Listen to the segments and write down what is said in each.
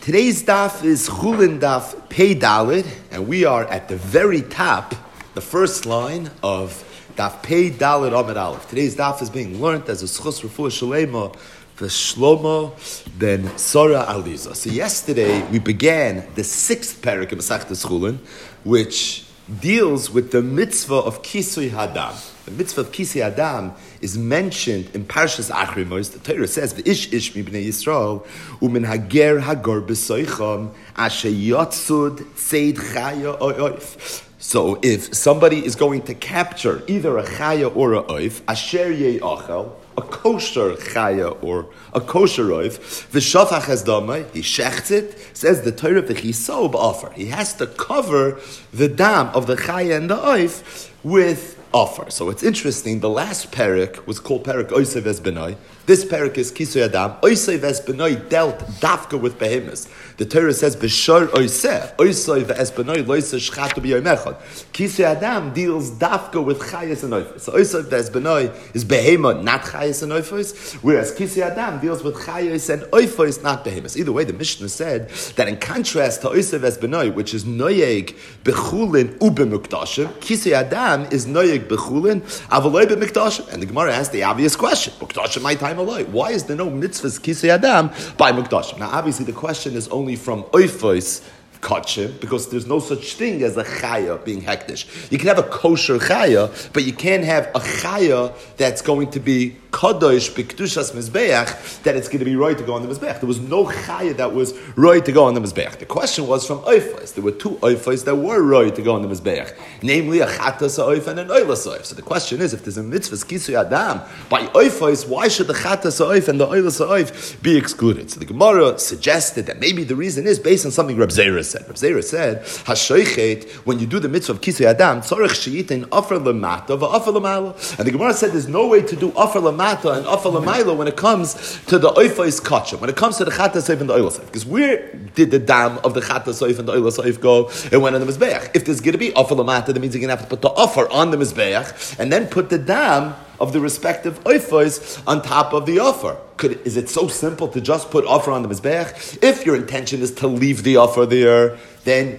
Today's daf is Chulin daf Pei Dalid, and we are at the very top, the first line of daf Pei Dalid Amid Aleph. Today's daf is being learned as a schus refuah shalema for Shlomo ben Sora Aliza. So yesterday we began the sixth parak of Masechtas Chulin, which deals with the mitzvah of Kisui Hadam. The mitzvah of Kisui Hadam is mentioned in Parshas Achrimos. The Torah says, "V'ish ish mibnei Yisrael u'min hager hagor b'soicham asher yatzud tzeid chaya oif." So if somebody is going to capture either a chaya or a oif, asher ye'achel, a kosher chaya or a kosher oif, v'shafach es damai, he shechts it, says the Torah, v'chiso b'offer. He has to cover the dam of the chaya and the oif with offer. So it's interesting, the last parak was called parak Oisei Ves Benoi. This parak is Kisui Adam. Oisei Ves Benoi dealt dafka with behemoths. The Torah says, B'shor Oisei, Oisei Ves Benoi, Loisei Shchatu B'yoymechad. Kisui Adam deals dafka with chayas and oifos. So Oisei Ves Benoi is behemoth, not chayas and oifos, whereas Kisui Adam deals with chayas and oifos, not behemoths. Either way, the Mishnah said that in contrast to Oisei Ves Benoi, which is Noyeg B'chulin U'B'Muktashim, Kisui Adam is Noyeg B'chulin Avaloi B'Muktashim. And the Gemara asked the obvious question, Muktashim my time aloi. Why is there no mitzvahs Kisui Adam by Muktashim? Now obviously the question is only from oifos kachim, because there's no such thing as a chaya being hektish. You can have a kosher chaya, but you can't have a chaya that's going to be kadosh b'kedushas mizbeach, that it's going to be right to go on the mizbeach. There was no chaya that was right to go on the mizbeach. The question was from oifos. There were two oifos that were right to go on the mizbeach, namely a chatas oif and an oilas oif. So the question is, if there's a mitzvah Kisui Adam by oifos, why should the chatas oif and the oilas oif be excluded? So the Gemara suggested that maybe the reason is based on something Reb Zera said. Reb Zera said, "Hashoichet, when you do the mitzvah of Kisui Adam, tzorich sheyitin offer lemata v'offer lemala." And the Gemara said, "There's no way to do offer lemata and offer lemaila when it comes to the oifos kachim, when it comes to the chatas oif and the oilas oif. Because where did the dam of the chatas oif and the oilas oif go? It went on the mizbeach. If there's going to be offer lemata, that means you're going to have to put the offer on the mizbeach and then put the dam of the respective oifos on top of the offer. Is it so simple to just put offer on the mizbeach? If your intention is to leave the offer there, then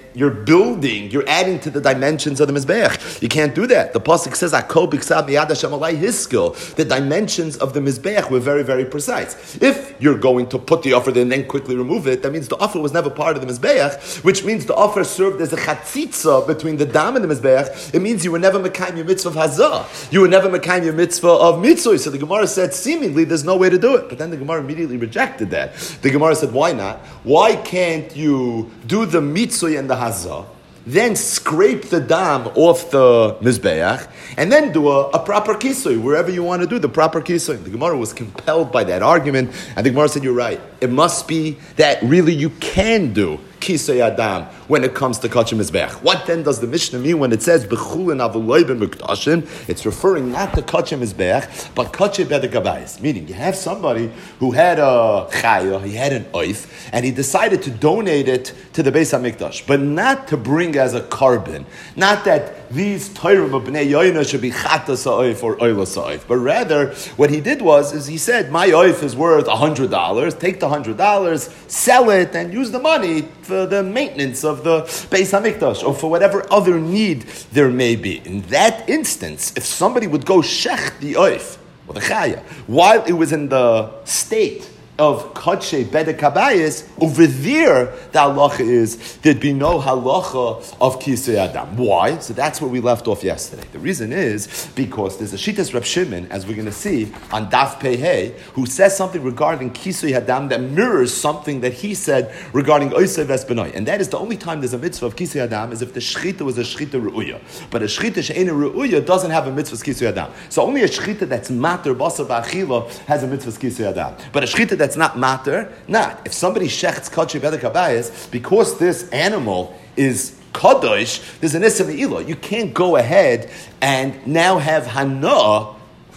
you're adding to the dimensions of the mizbeach. You can't do that. The pasuk says, "Akol b'ksav miyad Hashem alai hiskel." The dimensions of the mizbeach were very, very precise. If you're going to put the offer there and then quickly remove it, that means the offer was never part of the mizbeach, which means the offer served as a chatzitza between the dam and the mizbeach. It means you were never mekayim your mitzvah of hazah. You were never mekayim your mitzvah of mitzvah. So the Gemara said, seemingly, there's no way to do it. But then the Gemara immediately rejected that. The Gemara said, why not? Why can't you do the mitzvah and the hazah, then scrape the dam off the mizbeach, and then do a proper kisui, wherever you want to do the proper kisui? The Gemara was compelled by that argument, and the Gemara said, you're right. It must be that really you can do Kisui Adam when it comes to kachim mizbeach. What then does the Mishnah mean when it says b'chulin avuloy b'muktashim? It's referring not to kachim mizbeach, but kachim bedekabayis. Meaning, you have somebody who had a chaya, he had an oif, and he decided to donate it to the Beis Hamikdash, but not to bring as a carbon. Not that these Torah of Bnei Yoina should be chatas oif or oilas oif, but rather what he did is he said, my oif is worth $100. Take the $100, sell it, and use the money for the maintenance of the Beis Hamikdash, or for whatever other need there may be. In that instance, if somebody would go shech the oif, or the chaya, while it was in the state of Kadshe Bedek Kabayis, over there the halacha is there'd be no halacha of Kisui Adam. Why? So that's where we left off yesterday. The reason is because there's a Shittas Reb Shimon, as we're going to see on Daf Pei Hey, who says something regarding Kisui Adam that mirrors something that he said regarding Oisei Ves Benoi. And that is the only time there's a mitzvah of Kisui Adam is if the Shchita was a Shchita Re'uya. But a Shchita She'ena Re'uya doesn't have a mitzvah of Kisui Adam. So only a Shchita that's Mater Basar Ba'achila has a mitzvah of Kisui Adam. But a Shchita that's not matter, not. If somebody shechts kachim bedek kabayis, because this animal is kadosh, there's an issa me'ilah. You can't go ahead and now have hana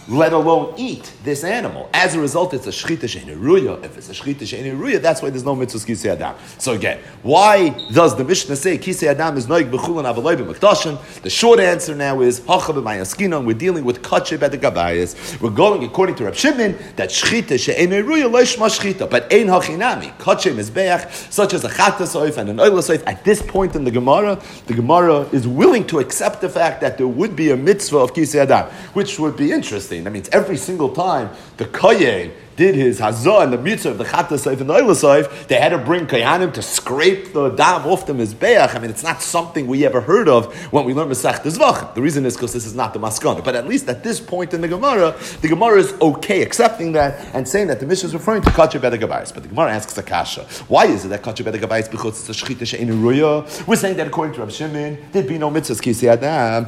let alone eat this animal. As a result, it's a shchita she'eina ruya. If it's a shchita she'eina ruya, that's why there's no mitzvahs kisei adam. So again, why does the Mishnah say kisei adam is noig b'chulin avaloi b'mekdashin? The short answer now is hacha b'mayaskinon. We're dealing with kache bedekabayis. We're going according to Reb Shimon that shchita she'eina ruya lo shma shchita, but ein hachinami kache mizbeach, such as a chatas oif and an oilas oif. At this point in the Gemara is willing to accept the fact that there would be a mitzvah of kisei adam, which would be interesting. That means every single time the kohen did his hazah and the mitzvah of the chatas oif and the oilas oif, they had to bring kohanim to scrape the dam off the mizbeach. I mean, it's not something we ever heard of when we learn Masechta Zvachim. The reason is because this is not the maskana. But at least at this point in the Gemara is okay accepting that and saying that the Mishnah is referring to kache bedekabayis. But the Gemara asks a kasha. Why is it that kache bedekabayis? Because it's a shchita she'eina ruya. We're saying that according to Reb Shimon, there'd be no mitzvahs kisei adam.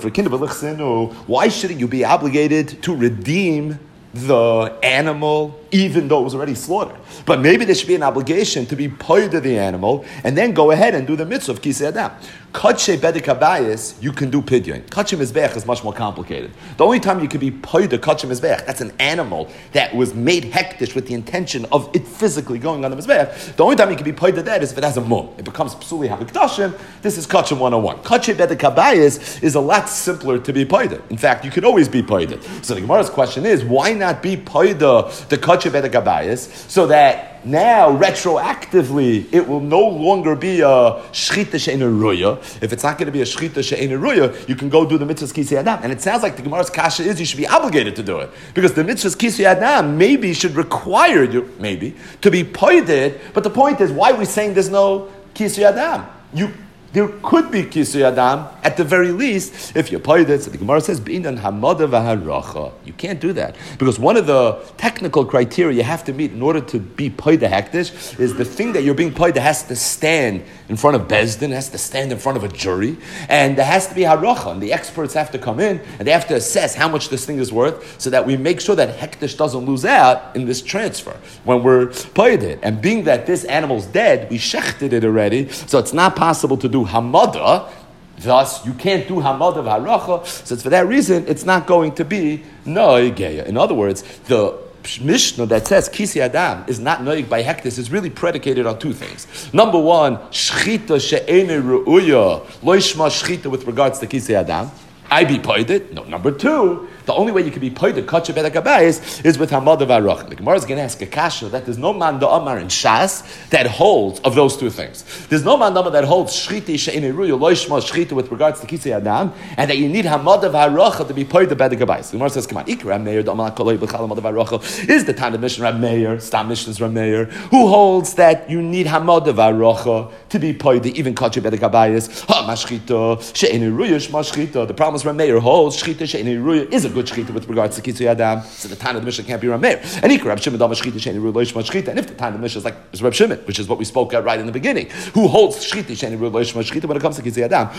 Why shouldn't you be obligated to redeem the animal even though it was already slaughtered? But maybe there should be an obligation to be paid to the animal and then go ahead and do the mitzvah of kisei adam. Kache bedekabayis, you can do pidyon. Kache mizbeach is much more complicated. The only time you can be paid to kache mizbeach, that's an animal that was made hektish with the intention of it physically going on the mizbeach. The only time you can be paid to that is if it has a mum. It becomes psuli hamikdashim. This is kache 101. Kache bedekabayis is a lot simpler to be paid. In fact, you could always be paid. So the Gemara's question is, why not be paid the kache bedekabayis so that now, retroactively, it will no longer be a shchita she'eina ruya. If it's not going to be a shchita she'eina ruya, you can go do the mitzvahs kisei adam. And it sounds like the Gemara's kasha is you should be obligated to do it. Because the mitzvahs kisei adam maybe should require you, to be poided. But the point is, why are we saying there's no kisei adam? There could be kisei adam at the very least if you paid it. So the Gemara says binan hamada v'haracha. You can't do that because one of the technical criteria you have to meet in order to be paid the hektish is the thing that you're being paid has to stand in front of Bezdin, has to stand in front of a jury, and there has to be haracha, and the experts have to come in and they have to assess how much this thing is worth, so that we make sure that hektish doesn't lose out in this transfer when we're paid it. And being that this animal's dead, we shechted it already, so it's not possible to do hamada. Thus, you can't do hamada v'haracha. So it's for that reason, it's not going to be noigeya. In other words, the Mishnah that says kisei adam is not noig by hektis is really predicated on two things. Number one, shchita she'eina ru'uya lo yishma shchita with regards to kisei adam. I be paid it. No. Number two, the only way you can be paid the kache bedekabayis is with hamada v'arach. The Gemara is going to ask a kasha that there's no man da'amar in Shas that holds of those two things. There's no man da'amar that holds shchita she'eina ruya lo yishma shchita with regards to kisei adam, and that you need hamada v'arach to be paid the bedekabayis. The Gemara says, come on, ikra Rab Meir da'amar kolei b'chal hamada v'arach is the time of Mishnah Rab Meir, Stam Mishnah's Rab Meir, who holds that you need hamada v'arach to be paid the even kache bedekabayis. Ha mashchita she'eina ruya shma shchita. The problem is Rab Meir holds shchita she'eina ruya is a good shchita with regards to kisei adam, so the time of the Mishnah can't be Rab Meir. And Ikra Rab Shimon dama shchita she'eina ruya lo yishma shchita. And if the time of the Mishnah is like Rab Shimon, which is what we spoke at right in the beginning, who holds shchita she'eina ruya lo yishma shchita when it comes to kisei adam,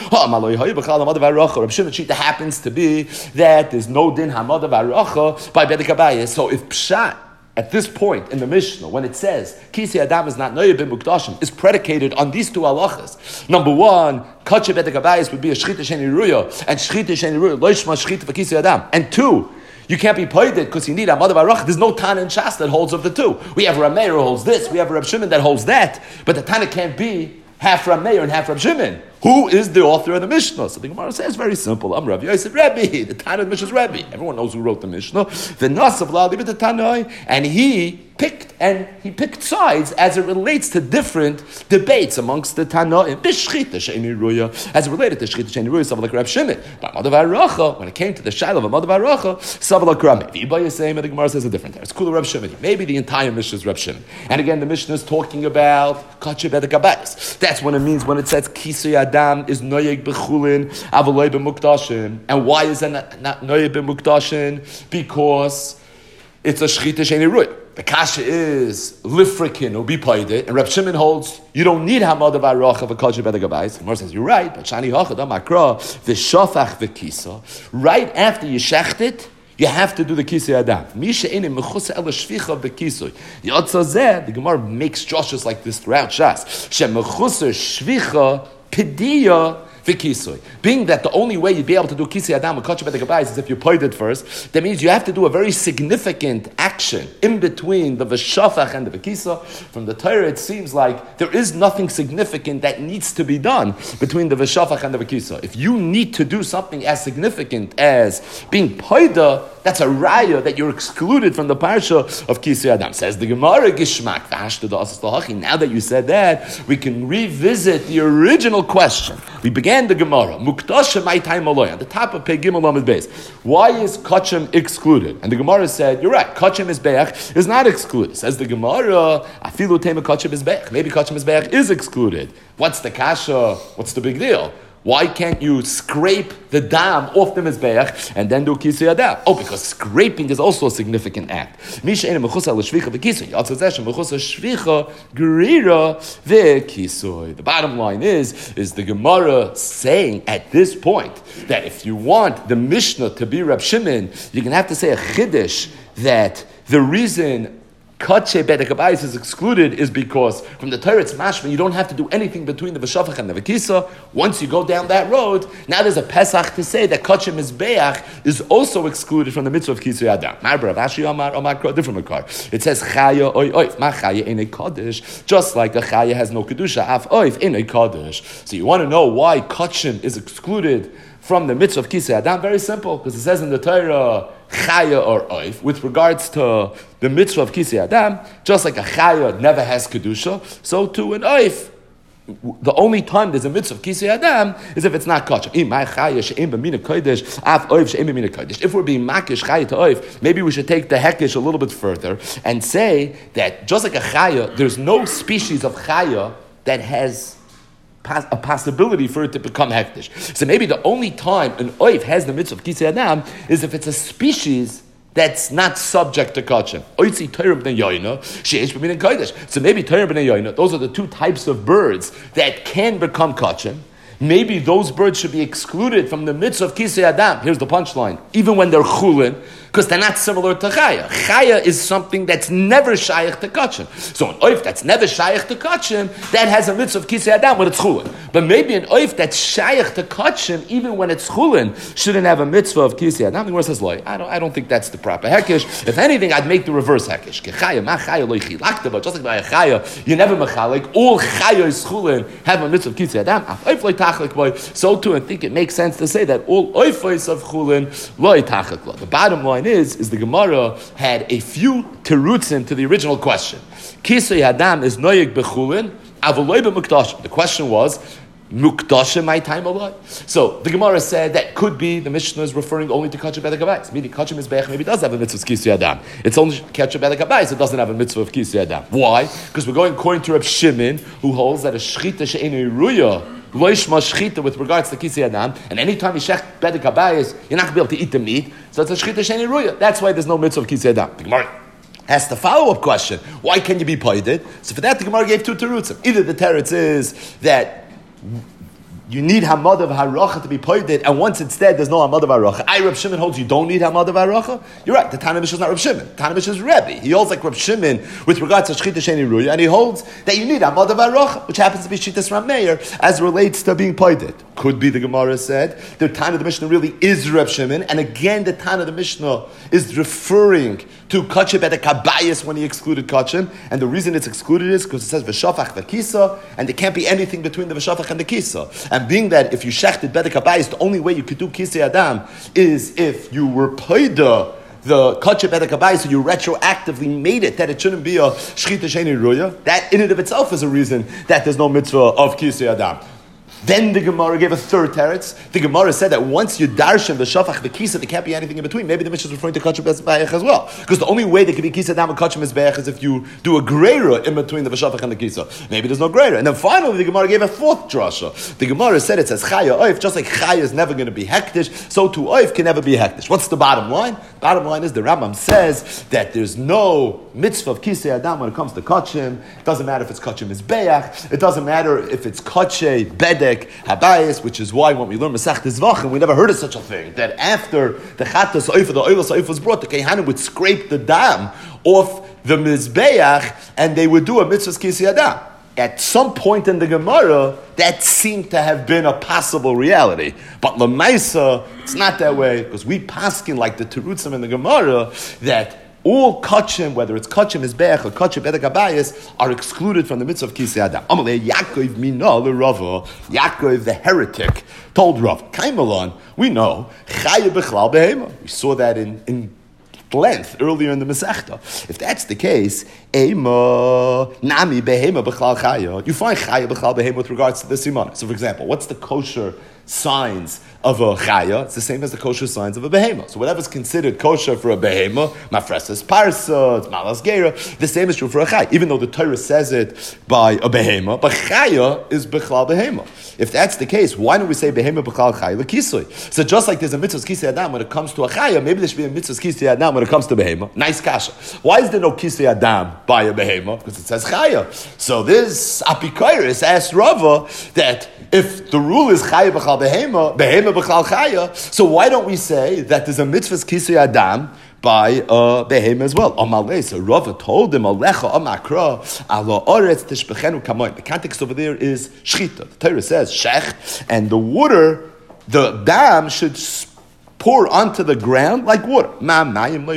Rab Shimon shchita happens to be that there's no din hamada v'aracha by bedekabayis. So if pshat at this point in the Mishnah, when it says kisei adam is not noyeh b'mukdashim, is predicated on these two halachas. Number one, kache bedekabayis would be a shchita she'eina ruya, and shchita she'eina ruya lo yishma shchita v'kisei adam. And two, you can't be paid it because you need hamada v'arach. There's no Tana in Shas that holds of the two. We have Rab Meir who holds this, we have Rab Shimon that holds that, but the Tana can't be half Rab Meir and half Rab Shimon. Who is the author of the Mishnah? So the Gemara says very simple. I'm Rav Yosef Rebbe. The Tana of the Mishnah is Rebbe. Everyone knows who wrote the Mishnah. The Nasav La'alibit the Tanai, and he picked sides as it relates to different debates amongst the Tanaim. B'shchita she'eina ruya, as it related to shchita she'eina ruya, Savalak Rab Shimon. But Hamada v'haracha, when it came to the Shiloh of Hamada v'haracha, Savalak Rab Meir. V'ibay Yisayim, the Gemara says a different thing. It's Kula Rab Shimon. Maybe the entire Mishnah is Rab Shimon. And again, the Mishnah is talking about kache bedekabayis. That's what it means when it says kisei adam is noyeg b'chulin avaloi b'mukdashin. And why is that not noyeg b'mukdashin? Because it's a shchita she'eina ruya. The kasha is lifrikin or be paid it, and Reb Shimon holds you don't need hamada v'arach of a kache bedekabayis. The Gemara says you're right, but shani hachad amakra v'shafach v'kisa. Right after you shecht it, you have to do the kisei adam. The Gemara makes drushes like this throughout Shas. Shemechusar shvicha pediya v'kisui. Being that the only way you'd be able to do kisui adam with kachim bedek habayis is if you poided first, that means you have to do a very significant action in between the v'shafach and the v'kisa. From the Torah, it seems like there is nothing significant that needs to be done between the v'shafach and the v'kisa. If you need to do something as significant as being poida, that's a raya that you're excluded from the parsha of Kisui Adam. Says the Gemara, Gishmak, now that you said that, we can revisit the original question. We began the Gemara, Muktasha Mai Taim Aloy, on the top of Pei Gimel Lamed Beis. Why is Kachim excluded? And the Gemara said, you're right, Kachim Mizbeach is not excluded. Says the Gemara, Afilu Tema Kachim Mizbeach. Maybe Kachim Mizbeach is excluded. What's the kasha? What's the big deal? Why can't you scrape the dam off the mizbeach and then do kisui adam? Oh, because scraping is also a significant act. The bottom line is the Gemara saying at this point that if you want the Mishnah to be Reb Shimon, you're going to have to say a chiddush that the reason Kache bedek habayis is excluded is because from the Torah it's mashma, you don't have to do anything between the v'shafach and the v'kisa. Once you go down that road, now there's a Pesach to say that Kache mizbeach is also excluded from the mitzvah of kisui adam. Different makar. It says chaya oy oif. Ma chaya in a kaddish, just like a chaya has no kedusha, af oif in a kaddish. So you want to know why Kachim is excluded from the mitzvah of kisui adam? Very simple, because it says in the Torah chaya or oif, with regards to the mitzvah of kisui adam, just like a chaya never has kedusha, so too an oif. The only time there's a mitzvah of kisui adam is if it's not kachim. If we're being makish chaya to oif, maybe we should take the hekish a little bit further and say that just like a chaya, there's no species of chaya that has a possibility for it to become hektish. So maybe the only time an oif has the mitzvah of kisui adam is if it's a species that's not subject to kachim. Oitzi Torah b'nei yoyna, sheish b'min kodesh. So maybe Torah b'nei yoyna, those are the two types of birds that can become kachim. Maybe those birds should be excluded from the mitzvah of kisui adam. Here's the punchline. Even when they're chulin, because they're not similar to chaya. Chaya is something that's never shaykh to kachim. So an oif that's never shaykh to kachim, that has a mitzvah of kisui adam when it's chulin. But maybe an oif that's shaykh to kachim, even when it's chulin, shouldn't have a mitzvah of kisui adam. The Gemara says, "Loy, I don't think that's the proper hekish. If anything, I'd make the reverse hekish. Chaya ma chaya loy chilakta, but just like by a chaya, you never machalik. All chaya is chulin have a mitzvah of kisui adam. Oif loy tachlik loy. So too, I think it makes sense to say that all oifos of chulin loy tachlik loy. The bottom line is the Gemara had a few terutzim to the original question. Kisui adam is noyeg bechulin, avoloy b'mukdash. The question was, mukdash my time alot. So the Gemara said that could be the Mishnah is referring only to kachim bedek habayis. Meaning kachim mizbeach maybe does have a mitzvah of kisui adam. It's only kachim bedek habayis. It doesn't have a mitzvah of kisui adam. Why? Because we're going according to Reb Shimon, who holds that a shchita she'enu ruya loishma shchita with regards to kisui adam, and anytime you shech bedek habayis, you're not going to be able to eat the meat. So it's a shchita she'enu ruya. That's why there's no mitzvah of kisui adam. The Gemara has the follow-up question: why can you be paided? So for that, the Gemara gave two terutzim. Either the teretz is that you need hamad of haracha to be poided, and once it's dead, there's no hamad of haracha. Reb Shimon holds you don't need hamad of haracha. You're right. The Tana Mishnah is not Reb Shimon. The Tana Mishnah is Rebbe. He holds like Reb Shimon with regards to shchita sheni ruya, and he holds that you need hamad of haracha, which happens to be shitas Ram Meir as relates to being poided. Could be the Gemara said the Tana of the Mishnah really is Reb Shimon, and again the Tana of the Mishnah is referring to kachim bedek habayis when he excluded kachim, and the reason it's excluded is because it says v'shafach v'kisa, and there can't be anything between the v'shafach and the kisa. And being that if you shechted bedek habayis, the only way you could do kisui adam is if you were paida the kachim bedek habayis, so you retroactively made it that it shouldn't be a shchita sheni ruya. That in and of itself is a reason that there's no mitzvah of kisui adam. Then the Gemara gave a third teretz. The Gemara said that once you darshan the shafach the kisa, there can't be anything in between. Maybe the Mishnah is referring to kachim mizbeach as well, because the only way there can be kisa down with kachim mizbeach is if you do a greira in between the shafach and the kisa. Maybe there's no greira. And then finally, the Gemara gave a fourth drasha. The Gemara said it says chaya oif, just like chaya is never going to be hektish, so too oif can never be hektish. What's the bottom line? Bottom line is the Rambam says that there's no mitzvah of kisui adam when it comes to kachim. It doesn't matter if it's kachim mizbeach. It doesn't matter if it's kachim bedek habayis, which is why when we learn Masechta Zvachim, we never heard of such a thing. That after the chatas oif, the oilas oif was brought, the kehanim would scrape the dam off the mizbeach, and they would do a mitzvah kisui adam. at some point in the Gemara, that seemed to have been a possible reality. But Lamaisa, it's not that way, because we paskin like the Terutzim in the Gemara, that all kachim, whether it's kachim Mizbeach or kachim Bedek Abayis, are excluded from the mitzvah of Kisei Adam. Amalei Yaakov Mina l'Rava, Yaakov the heretic, told Rav, Kaimalon, we know, Chaya B'chlal Behema. We saw that in length earlier in the Masechta. If that's the case, Ema Nami Behema B'chlal Chaya, you find Chaya B'chlal Behema with regards to the Simon. So for example, what's the kosher signs of a chaya? It's the same as the kosher signs of a behema. So whatever's considered kosher for a behema, mafresas parsa, it's malas gera, the same is true for a chaya. Even though the Torah says it by a behema, but chaya is b'chlal behema. If that's the case, why don't we say behema b'chlal chaya l'kisui? So just like there's a mitzvah kisei adam when it comes to a chaya, maybe there should be a mitzvah kisei adam when it comes to behema. Nice kasha. Why is there no kisei adam by a behema? Because it says chaya. So this apikoiris asked Rava that if the rule is chaya b'chal behema, behema b'chal chaya, so why don't we say that there's a mitzvah kisei adam by behema as well? Amalei, so Rava told him, Alecha amakra ala oretz tishbechenu kamoin. The context over there is shchita. The Torah says shech, and the water, the dam should pour onto the ground like water. So there's a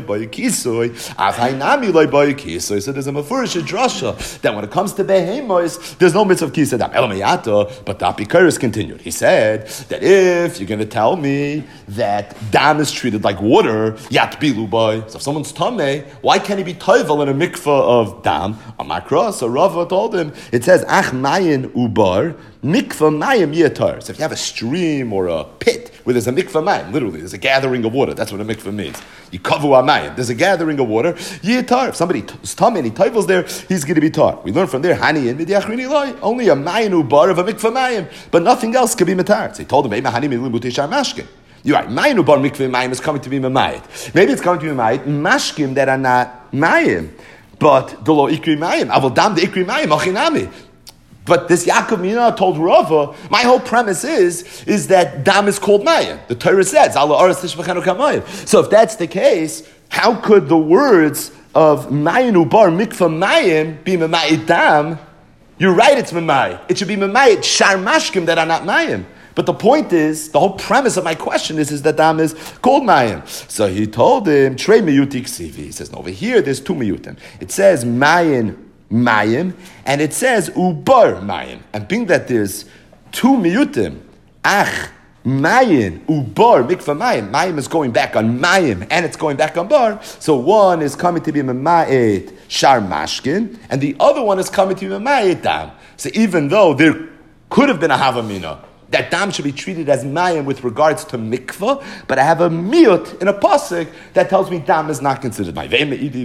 mafurish drasha that when it comes to behemos, there's no mitzvah of kisei adam. But the Apikoros continued. He said that if you're going to tell me that dam is treated like water, yat bilu boy. So if someone's tameh, why can't he be toivel in a mikvah of dam? Amakra. So Rava told him, it says ach mayin ubar mikvah mayim yetar. So if you have a stream or a pit where there's a mikvah mayim, literally there's a gathering of water. That's what a mikvah means. You kavu amayim. There's a gathering of water. Yetar. If somebody is tameh and he toivels there, he's going to be tar. We learn from there hani in midyachrini loy. Only a mayin ubar of a mikvah mayim, but nothing else can be matar. So he told him, "Ema hani milim utishar mashkin." You're right. Mayin ubar mikvah mayim is coming to be mamayit. Maybe it's coming to be mamayit mashkim that are not mayim, but the lo ikri mayim. Avol dam the ikri mayim achinami. But this Yaakov Mina told Rava, my whole premise is that dam is called mayim. The Torah says, "Ala aras tishbechenu kamayim." So if that's the case, how could the words of mayin ubar mikvah mayim be mamayit dam? You're right, it's mamayit. It should be mamayit shar mashkim that are not mayim. But the point is, the whole premise of my question is that dam is called mayim. So he told him, Trei miyuti ksivi. He says, no, over here there's two miyutim. It says mayim, and it says ubar mayim. And being that there's two miyutim, ach mayin ubar mikvah mayim is going back on mayim and it's going back on bar. So one is coming to be mamayit shar mashkin, and the other one is coming to be mamayit dam. So even though there could have been a havamina that dam should be treated as mayim with regards to mikvah, but I have a miyut in a pasuk that tells me dam is not considered mayim.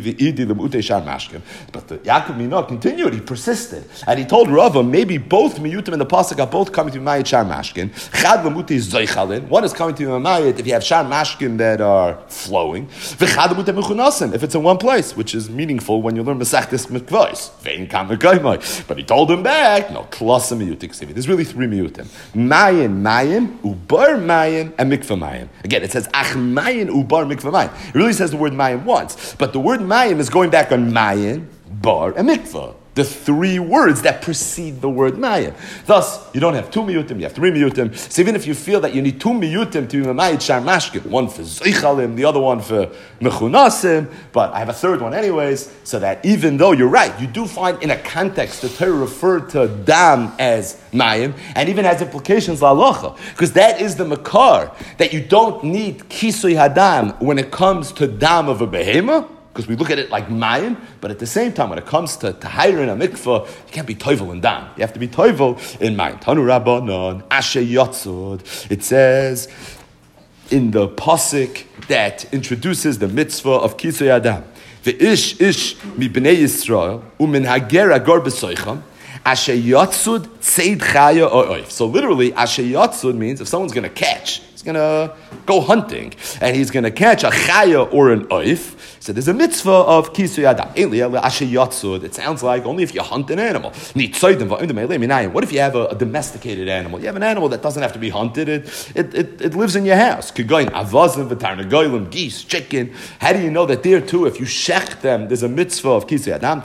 But the Yaakov Mina continued, he persisted, and he told Rava, maybe both miyutim in the pasuk are both coming to mayit shar mashkin. Chad lemuti is zoichalin. One is coming to mayit if you have shar mashkin that are flowing. V'chad lemuti mechunasim if it's in one place, which is meaningful when you learn mesachtes mikvahs. Vein kam v'kaymai. But he told him back, no, klasim miyutik. There's really three miyutim. Mayim, ubar mayim, and mikvah mayim. Again, it says ach mayim, ubar, mikvah mayim. It really says the word mayim once, but the word mayim is going back on mayim, bar, and mikvah. The three words that precede the word mayim. Thus, you don't have two miyutim, you have three miyutim. So even if you feel that you need two miyutim to be mamayit shar mashkin, one for zoichalim, the other one for mechunasim, but I have a third one anyways, so that even though you're right, you do find in a context the Torah referred to dam as mayim, and even has implications la halacha, because that is the makar, that you don't need kisui hadam when it comes to dam of a behema, because we look at it like mayim, but at the same time, when it comes to hiring a mikvah, you can't be toivel in dam. You have to be toivel in mayim. Tanu Rabbanon, Asher Yotzod. It says in the pasuk that introduces the mitzvah of kisui adam. Ve'ish ish mi bnei Yisrael umin hager agor b'soicham Asher Yotzod tzeid chaya oif. So literally, Asher Yotzod means if someone's going to catch, he's going to go hunting, and he's going to catch a chaya or an oif. So there's a mitzvah of kisui adam. It sounds like only if you hunt an animal. What if you have a domesticated animal? You have an animal that doesn't have to be hunted. It lives in your house. Geese, chicken. How do you know that there too, if you shech them, there's a mitzvah of kisui adam?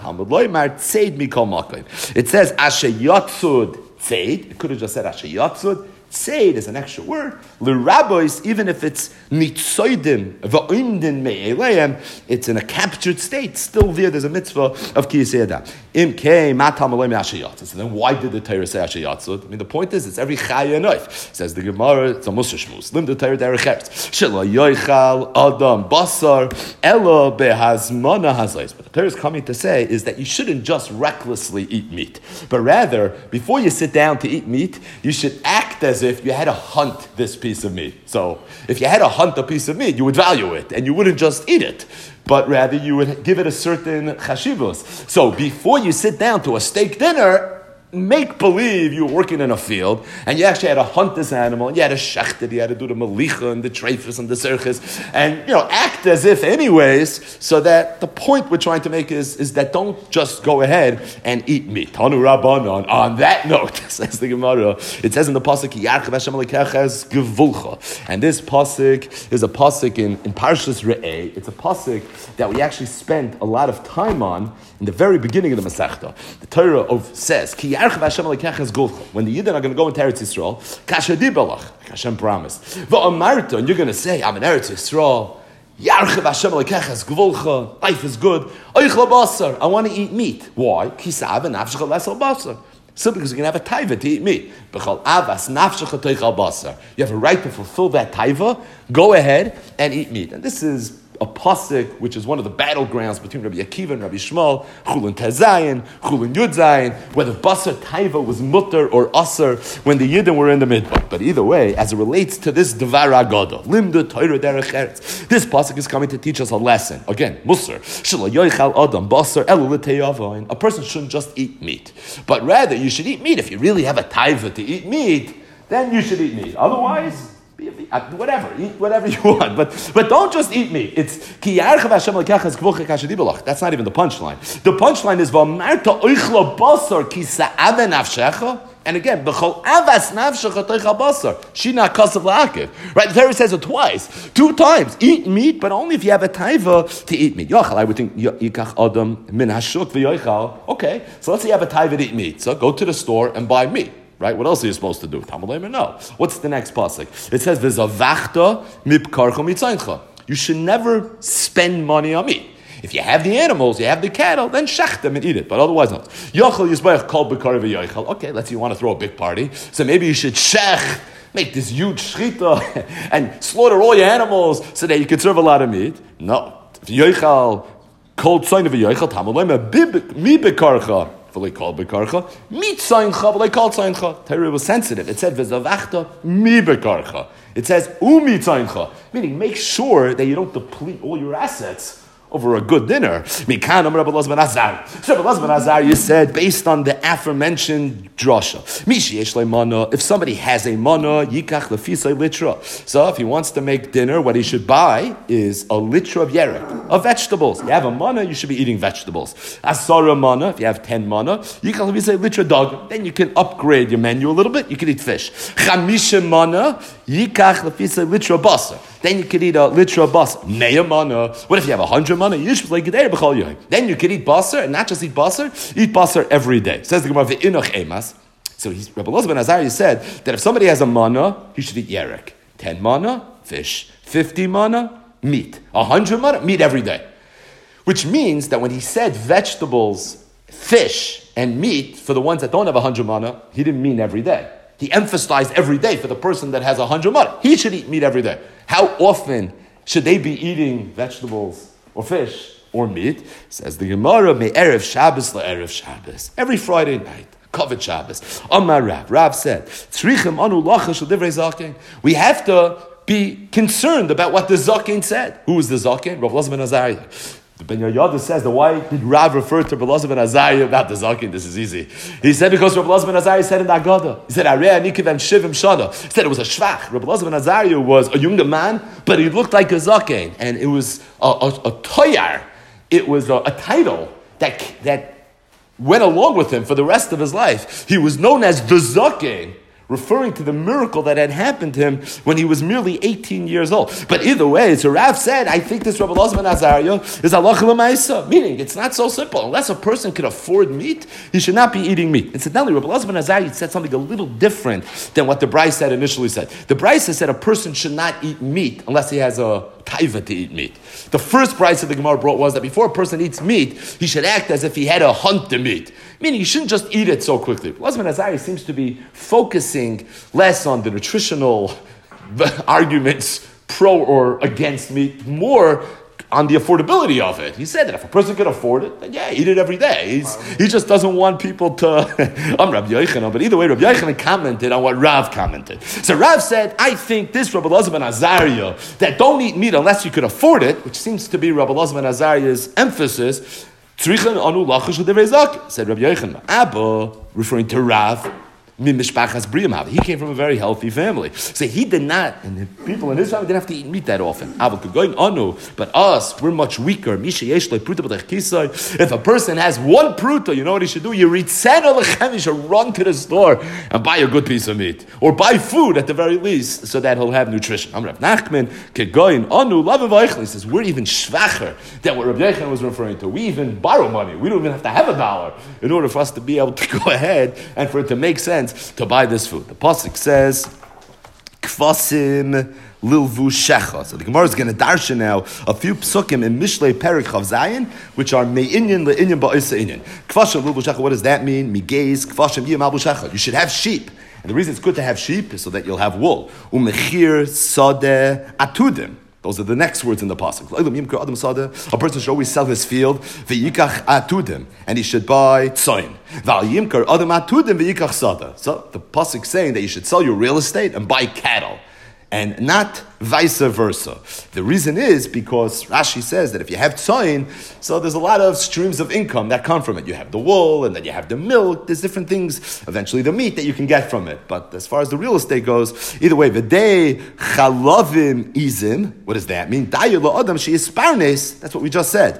It says asher yatzud tzeid. It could have just said asher yatzud. Tzeid is an extra word. L'rabbis, even if it's nitzoidim va'imdin me'eleim, it's in a captured state. Still there's a mitzvah of kisei adam. Im kei matam aleim asher yatzud. So then why did the Torah say asher yatzud? I mean, the point is, it's every chaya noif. Says the Gemara, it's a musar shmuz. Lim the Torah derech eretz. Shelo yoichal adam basar elo behazmana hazais. What the Torah is coming to say is that you shouldn't just recklessly eat meat, but rather, before you sit down to eat meat, you should act as if you had to hunt this piece of meat. So, if you had to hunt a piece of meat, you would value it, and you wouldn't just eat it, but rather you would give it a certain chashivos. So, before you sit down to a steak dinner, make believe you were working in a field, and you actually had to hunt this animal, and you had to shecht it, you had to do the malicha and the treifus and the circus, and act as if anyways, so that the point we're trying to make is that don't just go ahead and eat meat. Tanu Rabbanon, on that note, says the Gemara, it says in the pasuk, Yarchav Hashem Elokecha gevulcha, and this pasuk is a pasuk in Parshas Re'eh. It's a pasuk that we actually spent a lot of time on in the very beginning of the Masechta. The Torah says, Ki Yarchav Hashem Elokecha gevulcha, when the Yidden are going to go into Eretz Yisrael, Kasher dibalach, like Hashem promised. V'amarta, and you're going to say, I'm in Eretz Yisrael, Yarchav Hashem Elokecha gevulcha, life is good. Oichla basar, I want to eat meat. Why? Kisav and nafshecha lesel basar. Simply because you're going to have a taiva to eat meat. B'chol avas nafshecha teichal basar. You have a right to fulfill that taiva. Go ahead and eat meat. And this is a pasuk which is one of the battlegrounds between Rabbi Akiva and Rabbi Shmuel, Chulin Tezayin, Chulin Yudzayin, whether basar taiva was mutter or aser when the Yidden were in the midbar. But either way, as it relates to this Devar Agada, Limdu Torah Derech Eretz, this pasuk is coming to teach us a lesson. Again, Musar, Shelo Yoichal Adam Basar Elu L'Teyavayin. A person shouldn't just eat meat, but rather you should eat meat. If you really have a taiva to eat meat, then you should eat meat. Otherwise, whatever, eat whatever you want, but don't just eat meat. It's ki yarchav Hashem lekachas gvucha kashadibalach. That's not even the punchline. The punchline is v'amarta oichla basar ki sa'ava nafshecha. And again, b'chol avas nafshecha toichal basar shina kasav la'akiv. Right? The Torah says it twice, 2 times. Eat meat, but only if you have a taiva to eat meat. Yochal, I would think yikach adam min hashuk v'yoichal. Okay, so let's say you have a taiva to eat meat. So go to the store and buy meat. Right? What else are you supposed to do? Talmud no. What's the next pasuk? It says, "V'zavachta mipkarcha mitzayncha." You should never spend money on meat. If you have the animals, you have the cattle, then shech them and eat it. But otherwise not. Yochel yisbayach kol b'kar v'yochel. Okay, let's say you want to throw a big party, so maybe you should shech, make this huge shchita, and slaughter all your animals so that you can serve a lot of meat. No. Yochel kol tzayn v'yochel Talmud mi b'karcha. Torah was sensitive. It said v'zavachta mi bekarcha. It says umi tzayincha, meaning make sure that you don't deplete all your assets over a good dinner. Mikan Rabbi Elazar ben Azar. So Rabbi Elazar ben Azar, you said, based on the aforementioned drasha. Mishi yesh le mana. If somebody has a mana, yikach lefisay litra. So if he wants to make dinner, what he should buy is a litra of yerek, of vegetables. You have a mana, you should be eating vegetables. Asara mana, if you have 10 mana, yikach lefisay litra dog. Then you can upgrade your menu a little bit. You can eat fish. Chamisha mana, yikach lefisay litra basar. Then you could eat a litra of basar. Meya mana. What if you have 100 mana? Then you could eat basar, and not just eat basar every day. Says the Gemara, ve'inoch emas. So Rabbi Elazar ben Azariah said that if somebody has a mana, he should eat yerek. 10 mana, fish. 50 mana, meat. 100 mana, meat every day. Which means that when he said vegetables, fish, and meat for the ones that don't have 100 mana, he didn't mean every day. He emphasized every day for the person that has 100 mana. He should eat meat every day. How often should they be eating vegetables or fish or meat? Says the Gemara, me erev Shabbos la erev Shabbos. Every Friday night, Kavod Shabbos. Amar Rav. Rav said, Tzrichem anu lacha shel divrei zaken. We have to be concerned about what the zaken said. Who is the zaken? Rav Elazar ben Azariah. The Ben Yehoyada says that why did Rav refer to Rabbi Elazar ben Azariah about the Zaken? This is easy. He said because Rabbi Elazar ben Azariah said in the Agada, he said, Arei Anikiv and Shivim Shana. He said it was a shvach. Rabbi Elazar ben Azariah was a younger man, but he looked like a Zaken. And it was a toyar. It was a title that went along with him for the rest of his life. He was known as the Zaken, referring to the miracle that had happened to him when he was merely 18 years old. But either way, so Rav said, I think this Rabbi Elazar ben Azariah is halacha l'maisa, meaning it's not so simple. Unless a person could afford meat, he should not be eating meat. Incidentally, Rabbi Elazar ben Azariah said something a little different than what the Brisa had initially said. The Brisa said a person should not eat meat unless he has a taiva to eat meat. The first Brisa the Gemara brought was that before a person eats meat, he should act as if he had a hunt the meat. Meaning you shouldn't just eat it so quickly. Elazar ben Azariah seems to be focusing less on the nutritional arguments pro or against meat, more on the affordability of it. He said that if a person can afford it, then yeah, eat it every day. He just doesn't want people to... I'm Rabbi Yochanan, but either way, Rabbi Yochanan commented on what Rav commented. So Rav said, I think this Rabbi Elazar ben Azariah, that don't eat meat unless you could afford it, which seems to be Rabbi Elazar ben Azariah's emphasis, said Rabbi Yochanan, Abba, referring to Rav, he came from a very healthy family. So he did not, and the people in his family didn't have to eat meat that often. But us, we're much weaker. If a person has one pruta, you know what he should do? He should run to the store and buy a good piece of meat. Or buy food at the very least, so that he'll have nutrition. He says, we're even schwacher than what Rabbi Yochanan was referring to. We even borrow money. We don't even have to have $1 in order for us to be able to go ahead and for it to make sense to buy this food. The pasuk says, "Kvasim lilvu shecha." So the Gemara is going to darshan now a few psukim in Mishlei Perek Chav Zayin, which are me'inyan le'inyan ba'isa inyan. Kvasim lilvu shecha. What does that mean? Migeis kvasim yim abu shecha. You should have sheep, and the reason it's good to have sheep is so that you'll have wool. Umechir sadeh atudim. Those are the next words in the pasuk. A person should always sell his field, and he should buy tzoyin. So the pasuk saying that you should sell your real estate and buy cattle, and not vice versa. The reason is because Rashi says that if you have tzoyin, so there's a lot of streams of income that come from it. You have the wool, and then you have the milk. There's different things, eventually the meat that you can get from it. But as far as the real estate goes, either way, v'dei chalavim izim, what does that mean? That's what we just said.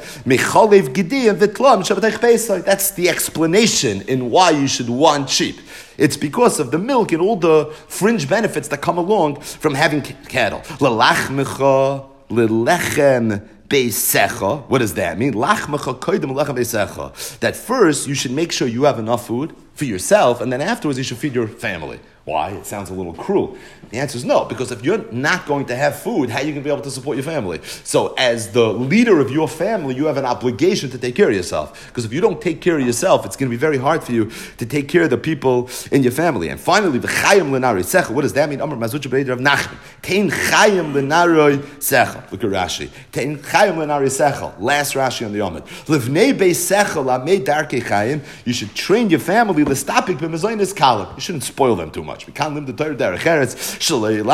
That's the explanation in why you should want sheep. It's because of the milk and all the fringe benefits that come along from having cattle. L'lachmecha, l'lechem beisecha. What does that mean? Lachmecha koydem l'lechem beisecha. That first you should make sure you have enough food for yourself, and then afterwards you should feed your family. Why? It sounds a little cruel. The answer is no, because if you're not going to have food, how are you going to be able to support your family? So as the leader of your family, you have an obligation to take care of yourself. Because if you don't take care of yourself, it's going to be very hard for you to take care of the people in your family. And finally, the chayim l'naroi secha. What does that mean? Amar Mazucha B'nei Rav Nachman. Tein chayim l'naroi secha. Look at Rashi. Tein chayim l'naroi secha. Last Rashi on the Yomid. Livnei beisecha lamei darkei chayim. You should train your family l'stapik b'mezoynes kalim. You shouldn't spoil them too much. We can't limit the Torah derech eretz. You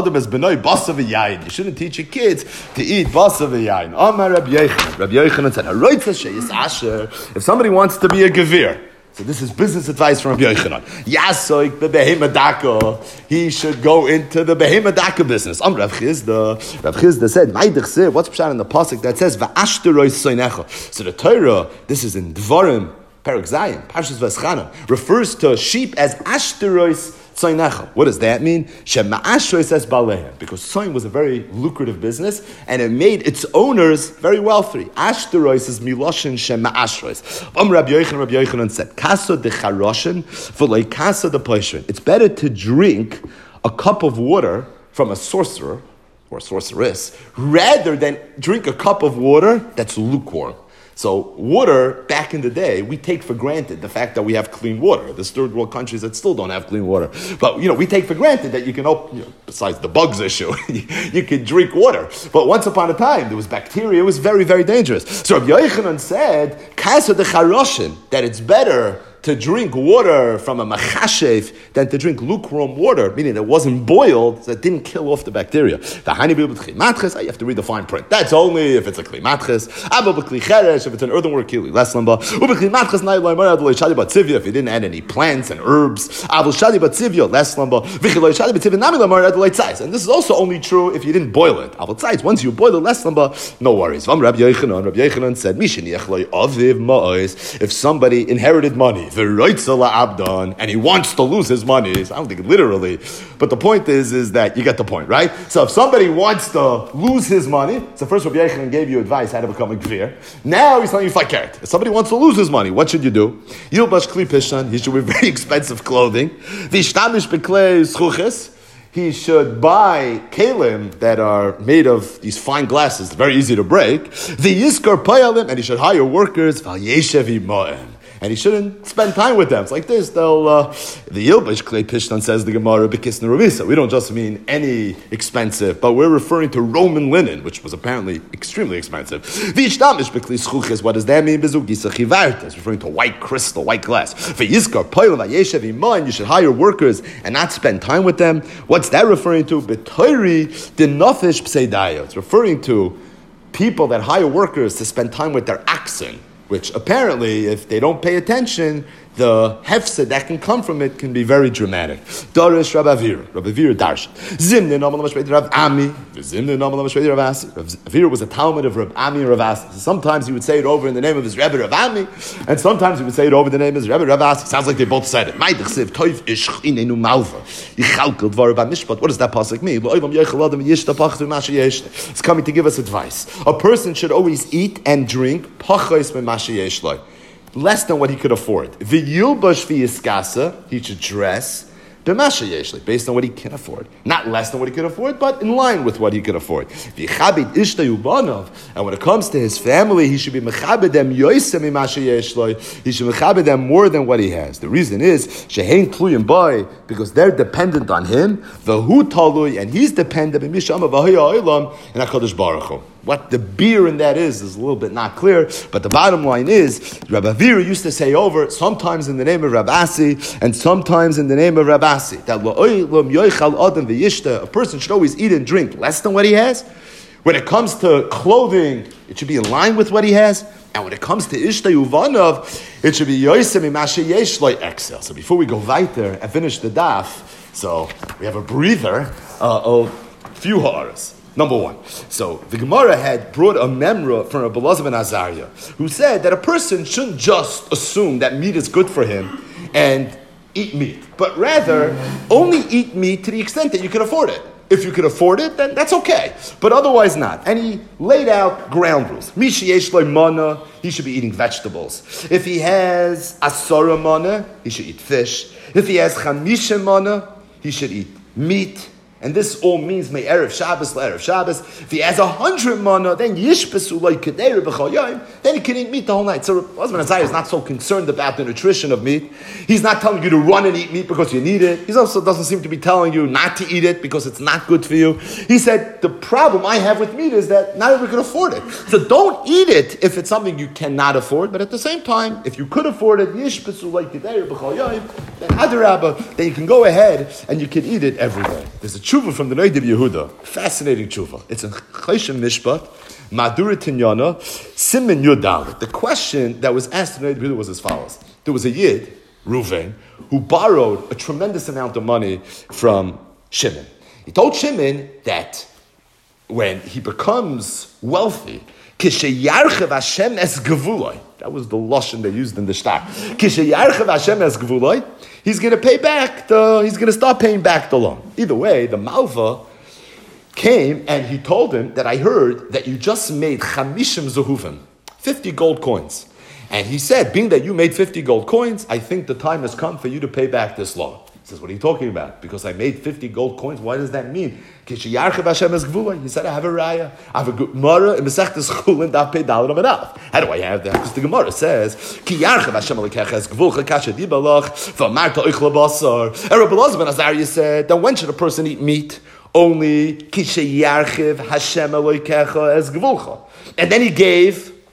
shouldn't teach your kids to eat basa v'yayin. Amar Rabbi Yochanan. Rabbi Yochanan said, if somebody wants to be a gevir, so this is business advice from Rabbi Yochanan. Yasoik bebehemadaka. He should go into the behemadaka business. Rav Chizda. Rav Chizda said, what's pshat in the pasuk that says va'ashteroi soinecha? So the Torah, this is in Dvarim, Perek Zayin, Parshas V'eschana, refers to sheep as ashtarois tzoinecha. What does that mean? Shema'ashrois es balehem. Because tzoin was a very lucrative business, and it made its owners very wealthy. Ashtarois is miloshin shema'ashrois. Rabbi Yochanan said, Kasa de charoshin v'lei kasa de poishrin. It's better to drink a cup of water from a sorcerer or a sorceress rather than drink a cup of water that's lukewarm. So water, back in the day, we take for granted the fact that we have clean water. There's third world countries that still don't have clean water. But, we take for granted that you can besides the bugs issue, you can drink water. But once upon a time, there was bacteria. It was very, very dangerous. So Rabbi Yochanan said, Kasa de charoshin, that it's better to drink water from a machashev than to drink lukewarm water, meaning it wasn't boiled, so it didn't kill off the bacteria. You have to read the fine print. That's only if it's a kli matches. If it's an earthenware kli, less lamba. If you didn't add any plants and herbs, less lamba. And this is also only true if you didn't boil it. Once you boil it, less lamba, no worries. Rabbi Yochanan said, if somebody inherited money, and he wants to lose his money, I don't think literally, but the point is that you get the point, right? So if somebody wants to lose his money, so first Rabbi Yochanan gave you advice how to become a gvir. Now he's telling you fakert. If somebody wants to lose his money, what should you do? Yilbash kli pishan, he should wear very expensive clothing. Vishtamish beklei schuches, he should buy kalim that are made of these fine glasses, very easy to break. The yiskar payalim, and he should hire workers. Val yeshev imaim, and he shouldn't spend time with them. It's like this. They'll the Yilbash Klei Pishtan says the Gemara B'kisna Ravisa. We don't just mean any expensive, but we're referring to Roman linen, which was apparently extremely expensive. V'ishtamish b'kli schuches. What does that mean? Bezugisa chivarta. It's referring to white crystal, white glass. V'yiskar poilim v'yeshev iman. You should hire workers and not spend time with them. What's that referring to? B'toiri denofish pseidaya. It's referring to people that hire workers to spend time with their oxen, which apparently, if they don't pay attention, the hefsed that can come from it can be very dramatic. Darish Rav Avir Darshan. Zimni Namal Mashpedi Rav Ami. Zimni Namal Mashpedi Rav Asi. Rav Avir was a Talmud of Rav Ami and Rav Asi. Sometimes he would say it over in the name of his Rebbe Rav Ami, and sometimes he would say it over in the name of his Rebbe Rav Asi. Sounds like they both said it. What does that pasuk mean? It's coming to give us advice. A person should always eat and drink less than what he could afford. V'yilbash v'yiskasa, he should dress b'masha yeshli, based on what he can afford. Not less than what he could afford, but in line with what he could afford. V'yichabed ishta yubanov, and when it comes to his family, he should be mechabed them yoisem imasha yeshli. He should mechabed them more than what he has. The reason is shehein tluyim bay, because they're dependent on him. V'hu talui, and he's dependent in mishama v'haya olam in Hakadosh Baruch Hu. What the beer in that is a little bit not clear, but the bottom line is, Rabbi Avira used to say over, sometimes in the name of Rabbi Asi, and sometimes in the name of Rabbi Asi, that a person should always eat and drink less than what he has. When it comes to clothing, it should be in line with what he has. And when it comes to Ishta Yuvanov, it should be Yosem Imashe Yesh Loi Excel. So before we go weiter and finish the daf, so we have a breather, a few ha'aras. Number one. So the Gemara had brought a memra from Rabbi Elazar ben Azariah, who said that a person shouldn't just assume that meat is good for him and eat meat, but rather only eat meat to the extent that you can afford it. If you could afford it, then that's okay, but otherwise not. And he laid out ground rules. Mishi yesh lo mana, he should be eating vegetables. If he has asara mana, he should eat fish. If he has chamisha mana, he should eat meat. And this all means may Erev Shabbos, Erev Shabbos. If he has 100 mana, then Yishpesu like Kedera b'chol yom, then he can eat meat the whole night. So Husband Azariah is not so concerned about the nutrition of meat. He's not telling you to run and eat meat because you need it. He also doesn't seem to be telling you not to eat it because it's not good for you. He said, the problem I have with meat is that not everyone can afford it. So don't eat it if it's something you cannot afford, but at the same time, if you could afford it, Yishpesu like Kedera b'chol yom, then Adarabba, then you can go ahead and you can eat it every day. There's a tshuva from the Noid of Yehuda. Fascinating tshuva. It's a Choshen Mishpat, Madura Tinyana, Simen Yudal. The question that was asked to Noid of Yehuda was as follows. There was a Yid, Ruvain, who borrowed a tremendous amount of money from Shimon. He told Shimon that when he becomes wealthy, Kishayarchev Hashem es gevuloi. That was the lashon they used in the shtar. Kishayarchev Hashem es gevuloi. He's going to pay back he's going to start paying back the loan. Either way, the Malva came and he told him that I heard that you just made chamishim zuhuvim, 50 gold coins. And he said, being that you made 50 gold coins, I think the time has come for you to pay back this loan. He says, what are you talking about? Because I made 50 gold coins, what does that mean? He said, I have a raya. I have a Gemara in Masechtas Chulin daf pei daled amid aleph. How do I have that? Because the Gemara says, Ki yarchev Hashem alekecha es gvulcha kasha dibalach v'amarta oichle basar. And Rabbi Elazar ben Azariah said, then when should a person eat meat? Only ki sheyarchev Hashem alekecha es gvulcha. And then he gave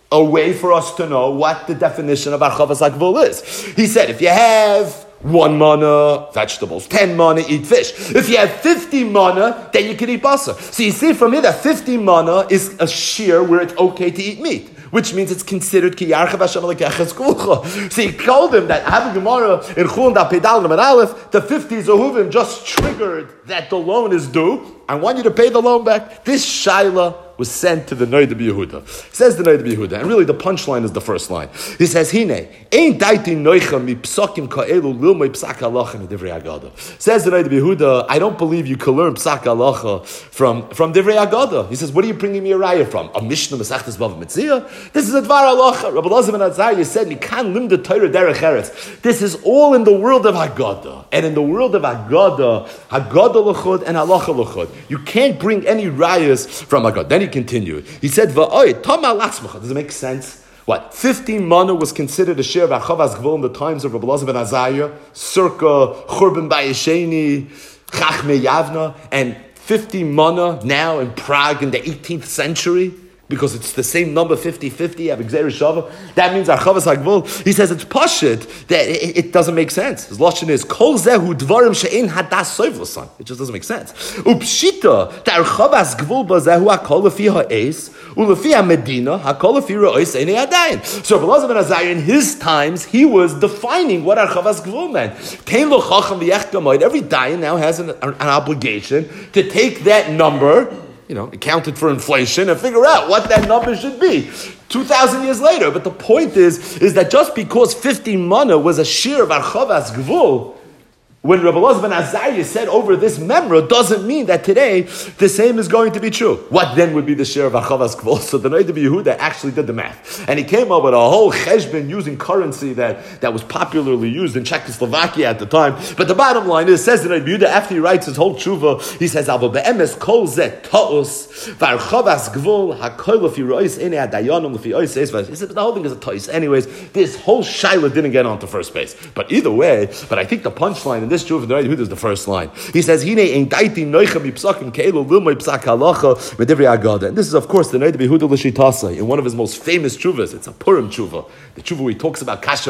a way for us to know what the definition of Archavas HaGvul is. He said, if you have 1 mana, vegetables, 10 mana, eat fish. If you have 50 mana, then you can eat basar. So you see from here that 50 mana is a shear where it's okay to eat meat, which means it's considered ki yarchav Hashem lekeches kulcha. So he told him that having Gemara in Chulin da Pedal and Aleph, the 50 Zehuvim just triggered that the loan is due. I want you to pay the loan back. This shaila was sent to the Noida B'Yehuda. Says the Noida B'Yehuda, and really the punchline is the first line. He says, Hine, ein daiti noicha mi psakim ka'elu lilmoi psak halacha midivrei Agada. Says the Noida B'Yehuda, I don't believe you can learn psak halacha from divrei Agada. He says, what are you bringing me a raya from? A Mishnah Masechtas Bava Metzia? This is a dvar halacha. Rabbi Elazar ben Azariah said, you can't lim the Torah derech eretz. This is all in the world of Agada. And in the world of Agada, Agada l'chud and halacha l'chud. You can't bring any rayas from Agada. Then he continued. He said, Va'oi, tama latzmacha. Does it make sense? What? 15 mana was considered a share of Archavas HaGvul in the times of Rabbi Elazar ben Azariah, circa Churban Bayesheni, Chachmei Yavna, and 50 mana now in Prague in the 18th century, because it's the same number, 50-50, Abigzer Shava. That means Archavas HaGvul. He says it's pashit, that it doesn't make sense. His lashon is, Kol zehu dvarim she'en hadas soivlasan. It just doesn't make sense. Upshita, the Archavas HaGvul bazehu hakol lefi ha'es, ulefi ha'medina, hakol lefi ra'os einei adayin. So Rabbi Elazar ben Azariah, in his times, he was defining what Archavas HaGvul meant. Tein lo chacham v'yech gamoid. Every dayan now has an obligation to take that number, accounted for inflation, and figure out what that number should be 2,000 years later. But the point is that just because 50 mana was a shir of Archavas HaGvul, when Rabbi Elazar ben Azariah said over this memra, doesn't mean that today the same is going to be true. What then would be the share of Archavas HaGvul? So the Noida B'Yehuda actually did the math. And he came up with a whole cheshbon using currency that was popularly used in Czechoslovakia at the time. But the bottom line is, says the Noida B'Yehuda, after he writes his whole tshuva, he says, Avo be'emes kol zeh ta'us, v'Archavas HaGvul, ha'kol lefi ro'is enei hadayanim lefi ois eis. He said, the whole thing is a ta'us. Anyways, this whole shaila didn't get onto first base. But either way, I think the punchline in this tshuva of the Noida B'Yehuda is the first line. He says, Hine ein daiti noicha mi psakim ke'elu lilmoi psak halacha medivrei Agada. And this is, of course, the Noida B'Yehuda l'shitasa, in one of his most famous tshuvas. It's a Purim tshuva. The tshuva where he talks about kasher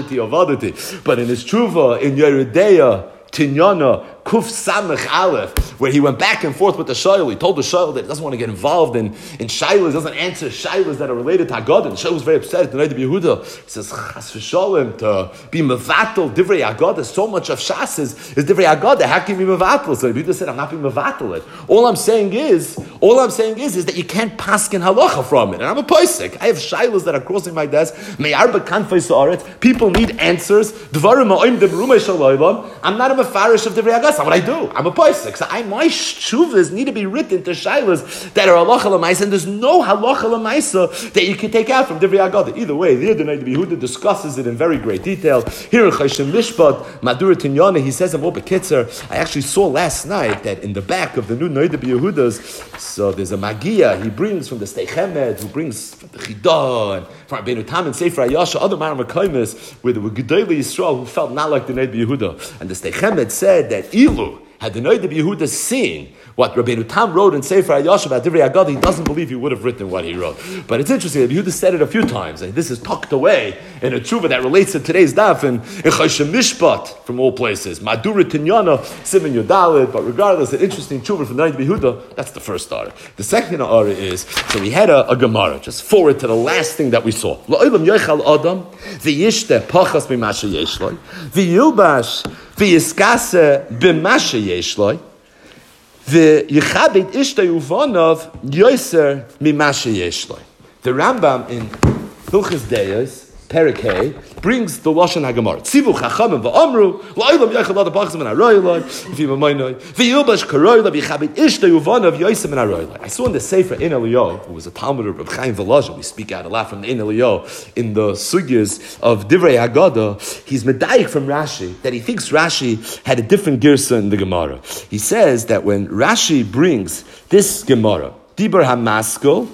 avadati. But in his tshuva, in Yeridea, Tinyana, Kuf Samech Aleph, where he went back and forth with the Shail. He told the Shail that he doesn't want to get involved in Shailas, doesn't answer Shailas that are related to Haggadah. And the Shail was very upset at the Noida B'Yehuda. He says, Chas v'sholem, to be mevatel divrei Haggadah, so much of Shas is divrei Haggadah. How can you be mevatel? So the B'Yehuda said, I'm not being mevatel it. All I'm saying is that you can't paskin halacha from it. And I'm a poisek. I have Shailas that are crossing my desk. Me'arba kanfei sa'aret. People need answers. Dvarim ha'oim debrumei shalaylam. I'm not a mefarish of divrei Haggadah. That's what I do. I'm a poisek. So my shuvas need to be written to shailas that are halacha l'maisa, and there's no halacha l'maisa that you can take out from divrei Haggadah. Either way, the Noida B'Yehuda discusses it in very great detail. Here in Choshen Mishpat, Madura Tinyana, he says in Bekitzer, I actually saw last night that in the back of the new Noida B'Yehudas, so there's a magia he brings from the Stei Chemed, who brings from the Chidah, and from Rabbeinu Tam and Sefer Ayasha, other Maram HaKaimis, where there were Gedolei Yisrael who felt not like the Noida B'Yehuda. And the Stei Chemed said that Ilu, had the Noida B'Yehuda seen what Rabbeinu Tam wrote in Sefer Ayasha about Divrei Haggadah, he doesn't believe he would have written what he wrote. But it's interesting, Rabbi Yehuda said it a few times, and this is tucked away in a tshuva that relates to today's daf in Choshen Mishpat, from all places. Madura Tinyana, Siman Yodalid, but regardless, an interesting tshuva from the Noida B'Yehuda. That's the first ara. The second ara is, so we had a Gemara, just forward to the last thing that we saw. La'olam yochal adam, v'yishte pachas b'masha yeshloi, v'yilbash v'yiskase b'masha yeshloi, v'yichabit ishtay uvanov yoser mimasha yeshloi. The Rambam in Hilchos Deos, Perek Hey, brings the Lashon HaGemara. Tzivu chachamim v'amru, la'olam yochel adam pachas min haroiloi, v'yimamoinoi, v'yilbash karoiloi, v'yichabit ishtay uvanov yoser min haroiloi. I saw in the Sefer Ein Eliyahu, who was a Talmud of Reb Chaim Volozhin, we speak out a lot from the Ein Eliyahu, in the sugyas of Divrei Haggadah, he's medayik from Rashi, that he thinks Rashi had a different girsa in the Gemara. He says that when Rashi brings this Gemara, Dibur HaMaskal,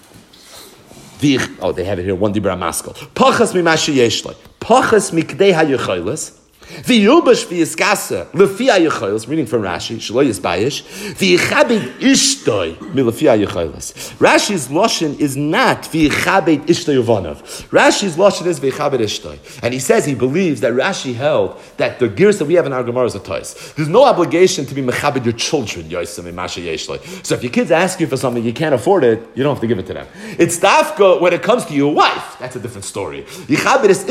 they have it here, one Dibur HaMaskal, Pachas mimashi yeshloi, Pachas mikdei hayecholos, V'yilbash v'yiskasa lefi ha'yecholos, reading from Rashi, shelo yisbayish, v'yichabed ishtoi milefi ha'yecholos. Rashi's lashon is not v'yichabed ishtoi uvanav. Rashi's lashon is v'yichabed ishtoi. And he says he believes that Rashi held that the gears that we have in our Gemara is a tois. There's no obligation to be mechabed your children, Yosem and Masha Yeshloi. So if your kids ask you for something, you can't afford it, you don't have to give it to them. It's dafka when it comes to your wife. That's a different story. But as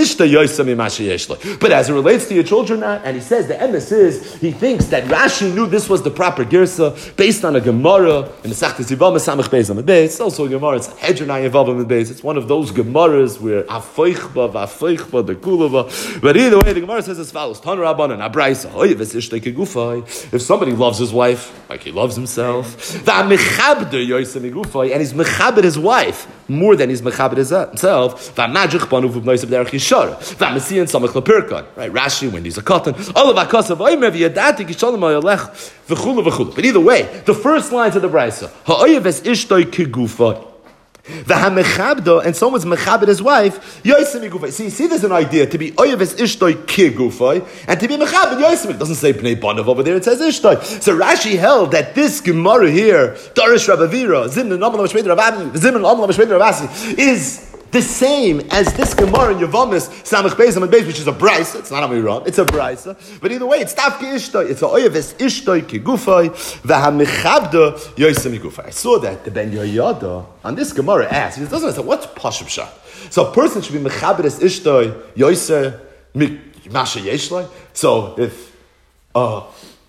it relates to your children, and he says the emes is, he thinks that Rashi knew this was the proper girsa based on a Gemara in the Sechtes Yevamos Samach Beis Amud Beis. It's also a Gemara, it's Hedronai Yevav Amud Beis. It's one of those Gemaras where Afeichba, Vafeichba, the Kulava. But either way, the Gemara says as follows: Tan Rabbanan Abraisa. If somebody loves his wife like he loves himself, and he's mechabed his wife more than he's mechabed himself, right? Rashi, when he's a cotton, but either way, the first lines of the Brisa, and someone's mechabed his wife. See, you see, there's an idea to be oyeves ishtoi kigufay and to be mechabed yoisim. It doesn't say bnei banav over there; it says ishtoi. So Rashi held that this Gemara here, Darish Rabavira, Zimnan Amal Mashmei Rabasi, Zimnan Amal Mashmei Rabasi, is the same as this Gemara in Yevamis Samach Beis Amud Beis, which is a brisa. It's not Amiram, it's a brisa. But either way, it's tafki ishtoi. It's a oyeves ishtoi kigufay v'hamechabda yoisim igufay. I saw that the Ben Yoyada on this Gemara asks. He doesn't say what's pashim shah. So a person should be mechaberes ishtoi yoiser masha yeshloi. So if a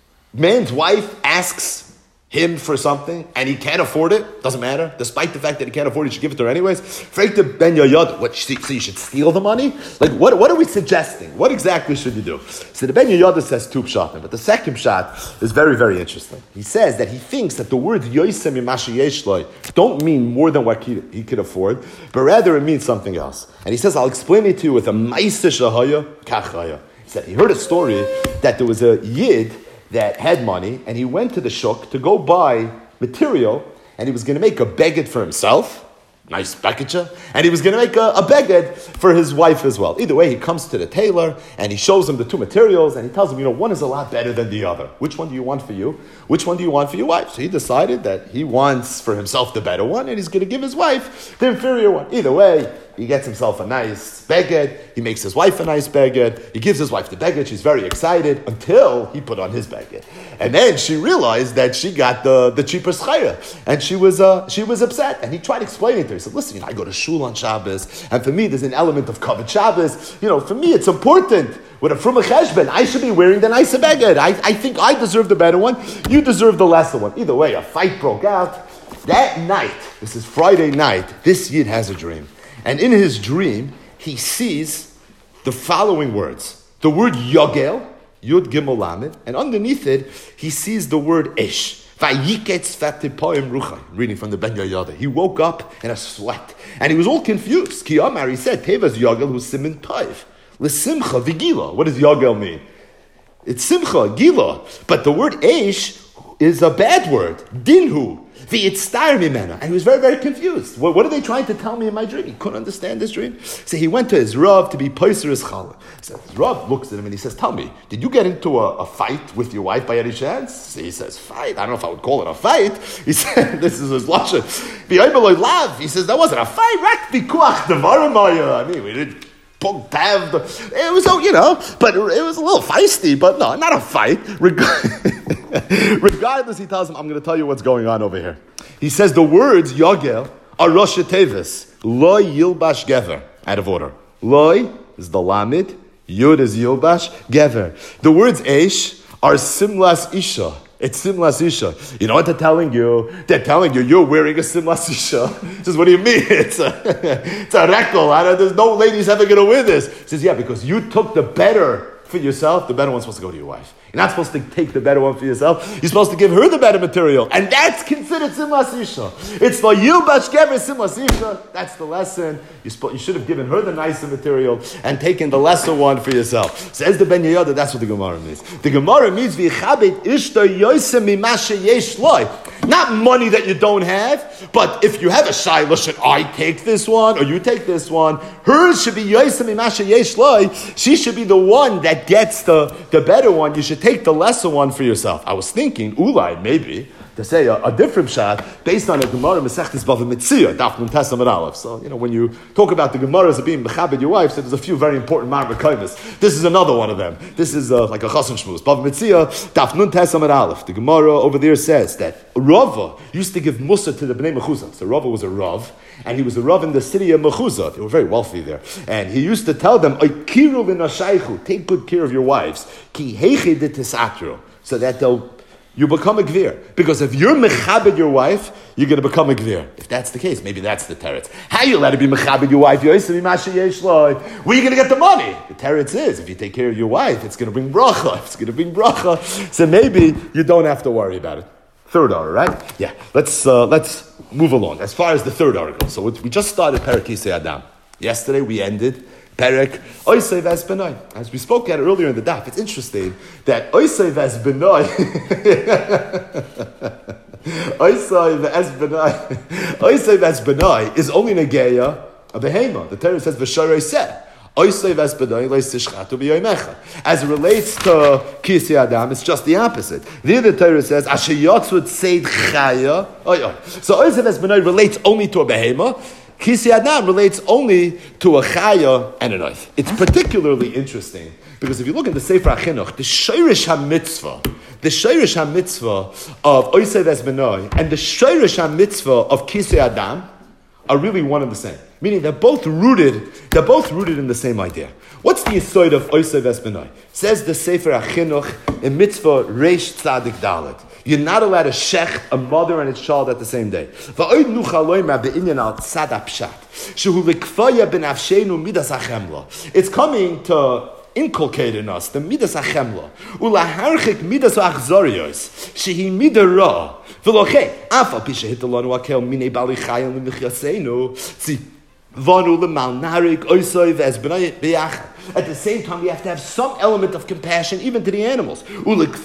man's wife asks him for something and he can't afford it, doesn't matter. Despite the fact that he can't afford it, he should give it to her anyways. Freikta ben Yoyad, what? So you should steal the money? Like what are we suggesting? What exactly should you do? So the Ben Yoyad says two pshatim, but the second pshat is very, very interesting. He says that he thinks that the word Yoisem Imashi Yeshloi don't mean more than what he could afford, but rather it means something else. And he says, I'll explain it to you with a Maisa Shahaya Kachaya. He said he heard a story that there was a Yid that had money, and he went to the shuk to go buy material, and he was going to make a beged for himself, nice package, and he was going to make a beged for his wife as well. Either way, he comes to the tailor, and he shows him the two materials, and he tells him, one is a lot better than the other. Which one do you want for you? Which one do you want for your wife? So he decided that he wants for himself the better one, and he's going to give his wife the inferior one. Either way, he gets himself a nice beged, he makes his wife a nice beged, he gives his wife the beged, she's very excited until he put on his beged. And then she realized that she got the cheaper schaya, and she was upset. And he tried explaining to her. He said, listen, I go to shul on Shabbos, and for me there's an element of kavod Shabbos. For me it's important. With a fruma cheshbon, I should be wearing the nicer beged. I think I deserve the better one, you deserve the lesser one. Either way, a fight broke out. That night, this is Friday night, this Yid has a dream. And in his dream, he sees the following words. The word Yogel, Yud Gimel Lamed, and underneath it, he sees the word Ish. Reading from the Ben Yoyada. He woke up in a sweat. And he was all confused. Ki Amar, he said, Tevas Yogel who's Simin Toiv. L'simcha v'gila. What does Yogel mean? It's Simcha, Gila. But the word Ish is a bad word. Dinhu. V'yitztar mimena. And he was very, very confused. What are they trying to tell me in my dream? He couldn't understand this dream. So he went to his Rav to be poiser his challah. So his Rav looks at him and he says, tell me, did you get into a fight with your wife by any chance? So he says, fight? I don't know if I would call it a fight. He said, this is his lashon. He says, that wasn't a fight. I mean, we didn't. It was, but it was a little feisty, but no, not a fight. Regardless, he tells him, I'm going to tell you what's going on over here. He says the words Yogel are Rosh Tevis. Loi Yilbash Gever. Out of order. Loi is the Lamed. Yud is Yilbash Gever. The words Eish are Simlas Isha. It's Simlas Isha. You know what they're telling you? They're telling you you're wearing a Simlas Isha. He says, what do you mean? It's a rekel. There's no lady's ever going to wear this. He says, yeah, because you took the better for yourself, the better one's supposed to go to your wife. You're not supposed to take the better one for yourself. You're supposed to give her the better material. And that's considered Simlas Isha. It's the Yilbash Gever Simlas Isha. That's the lesson. You should have given her the nicer material and taken the lesser one for yourself. Says the Ben Yehoyada, that's what the Gemara means. The Gemara means, V'yichabed ishto yosem mimashe yesh loy. Not money that you don't have, but if you have a shayla, should I take this one or you take this one? Hers should be Yosem Imasha Yesh Loi. She should be the one that gets the better one. You should take the lesser one for yourself. I was thinking, Ulai, maybe, to say a different shot based on a Gemara Masechtes Bava Metzia, Daf Nun Tes Amud Aleph. So, when you talk about the Gemaras of being mechabed your wife, so there's a few very important Ma'amar Kaimis. This is another one of them. This is like a Chasam Shmuz. Bava Metzia, Daf Nun Tes Amud Aleph. The Gemara over there says that Rava used to give Musa to the Bnei Mechuzah. So Rava was a Rav, and he was a Rav in the city of Mechuzah. They were very wealthy there. And he used to tell them, Oikiru v'nashaychu, take good care of your wives, ki heiche de tisatru, so that you become a gvir. Because if you're mechabed your wife, you're going to become a gvir. If that's the case, maybe that's the teretz. How you let her be mechabed your wife? Where are you going to get the money? The teretz is, if you take care of your wife, it's going to bring bracha. It's going to bring bracha. So maybe you don't have to worry about it. Third article, right? Yeah. Let's move along. As far as the third article. So we just started Perek Kisei Adam. Yesterday we ended Perek Oisei Ves Benoi. As we spoke at earlier in the daf, it's interesting that Oisei Ves Benoi Oisei Ves Benoi is only Negeya of Behema. The Torah says V'sharei Seh. As it relates to Kisei Adam, it's just the opposite. The Torah says, Asher Yotzud Seid Chaya. So Oisei Ves Benoi relates only to a Behema. Kisei Adam relates only to a Chaya and a knife. It's particularly interesting because if you look at the Sefer HaChinuch, the Shoirish HaMitzvah of Oisei Ves Benoi and the Shoirish HaMitzvah of Kisei Adam are really one and the same. Meaning they're both rooted in the same idea. What's the yesod of Oisei Ves Benoi? Says the Sefer HaChinuch in Mitzvah Reish Tzadik Dalet. You're not allowed to shech a mother and its child at the same day. It's coming to inculcate in us the midas hachemla. Ulaharchik midas achzorios. Shehi midara. V'loche. Afa pisha hitalanu akel mine bali chayim l'michyaseinu. Tzi vanu l'mal narik oisoi v'ez b'nai b'yachad. At the same time, we have to have some element of compassion even to the animals. Right? The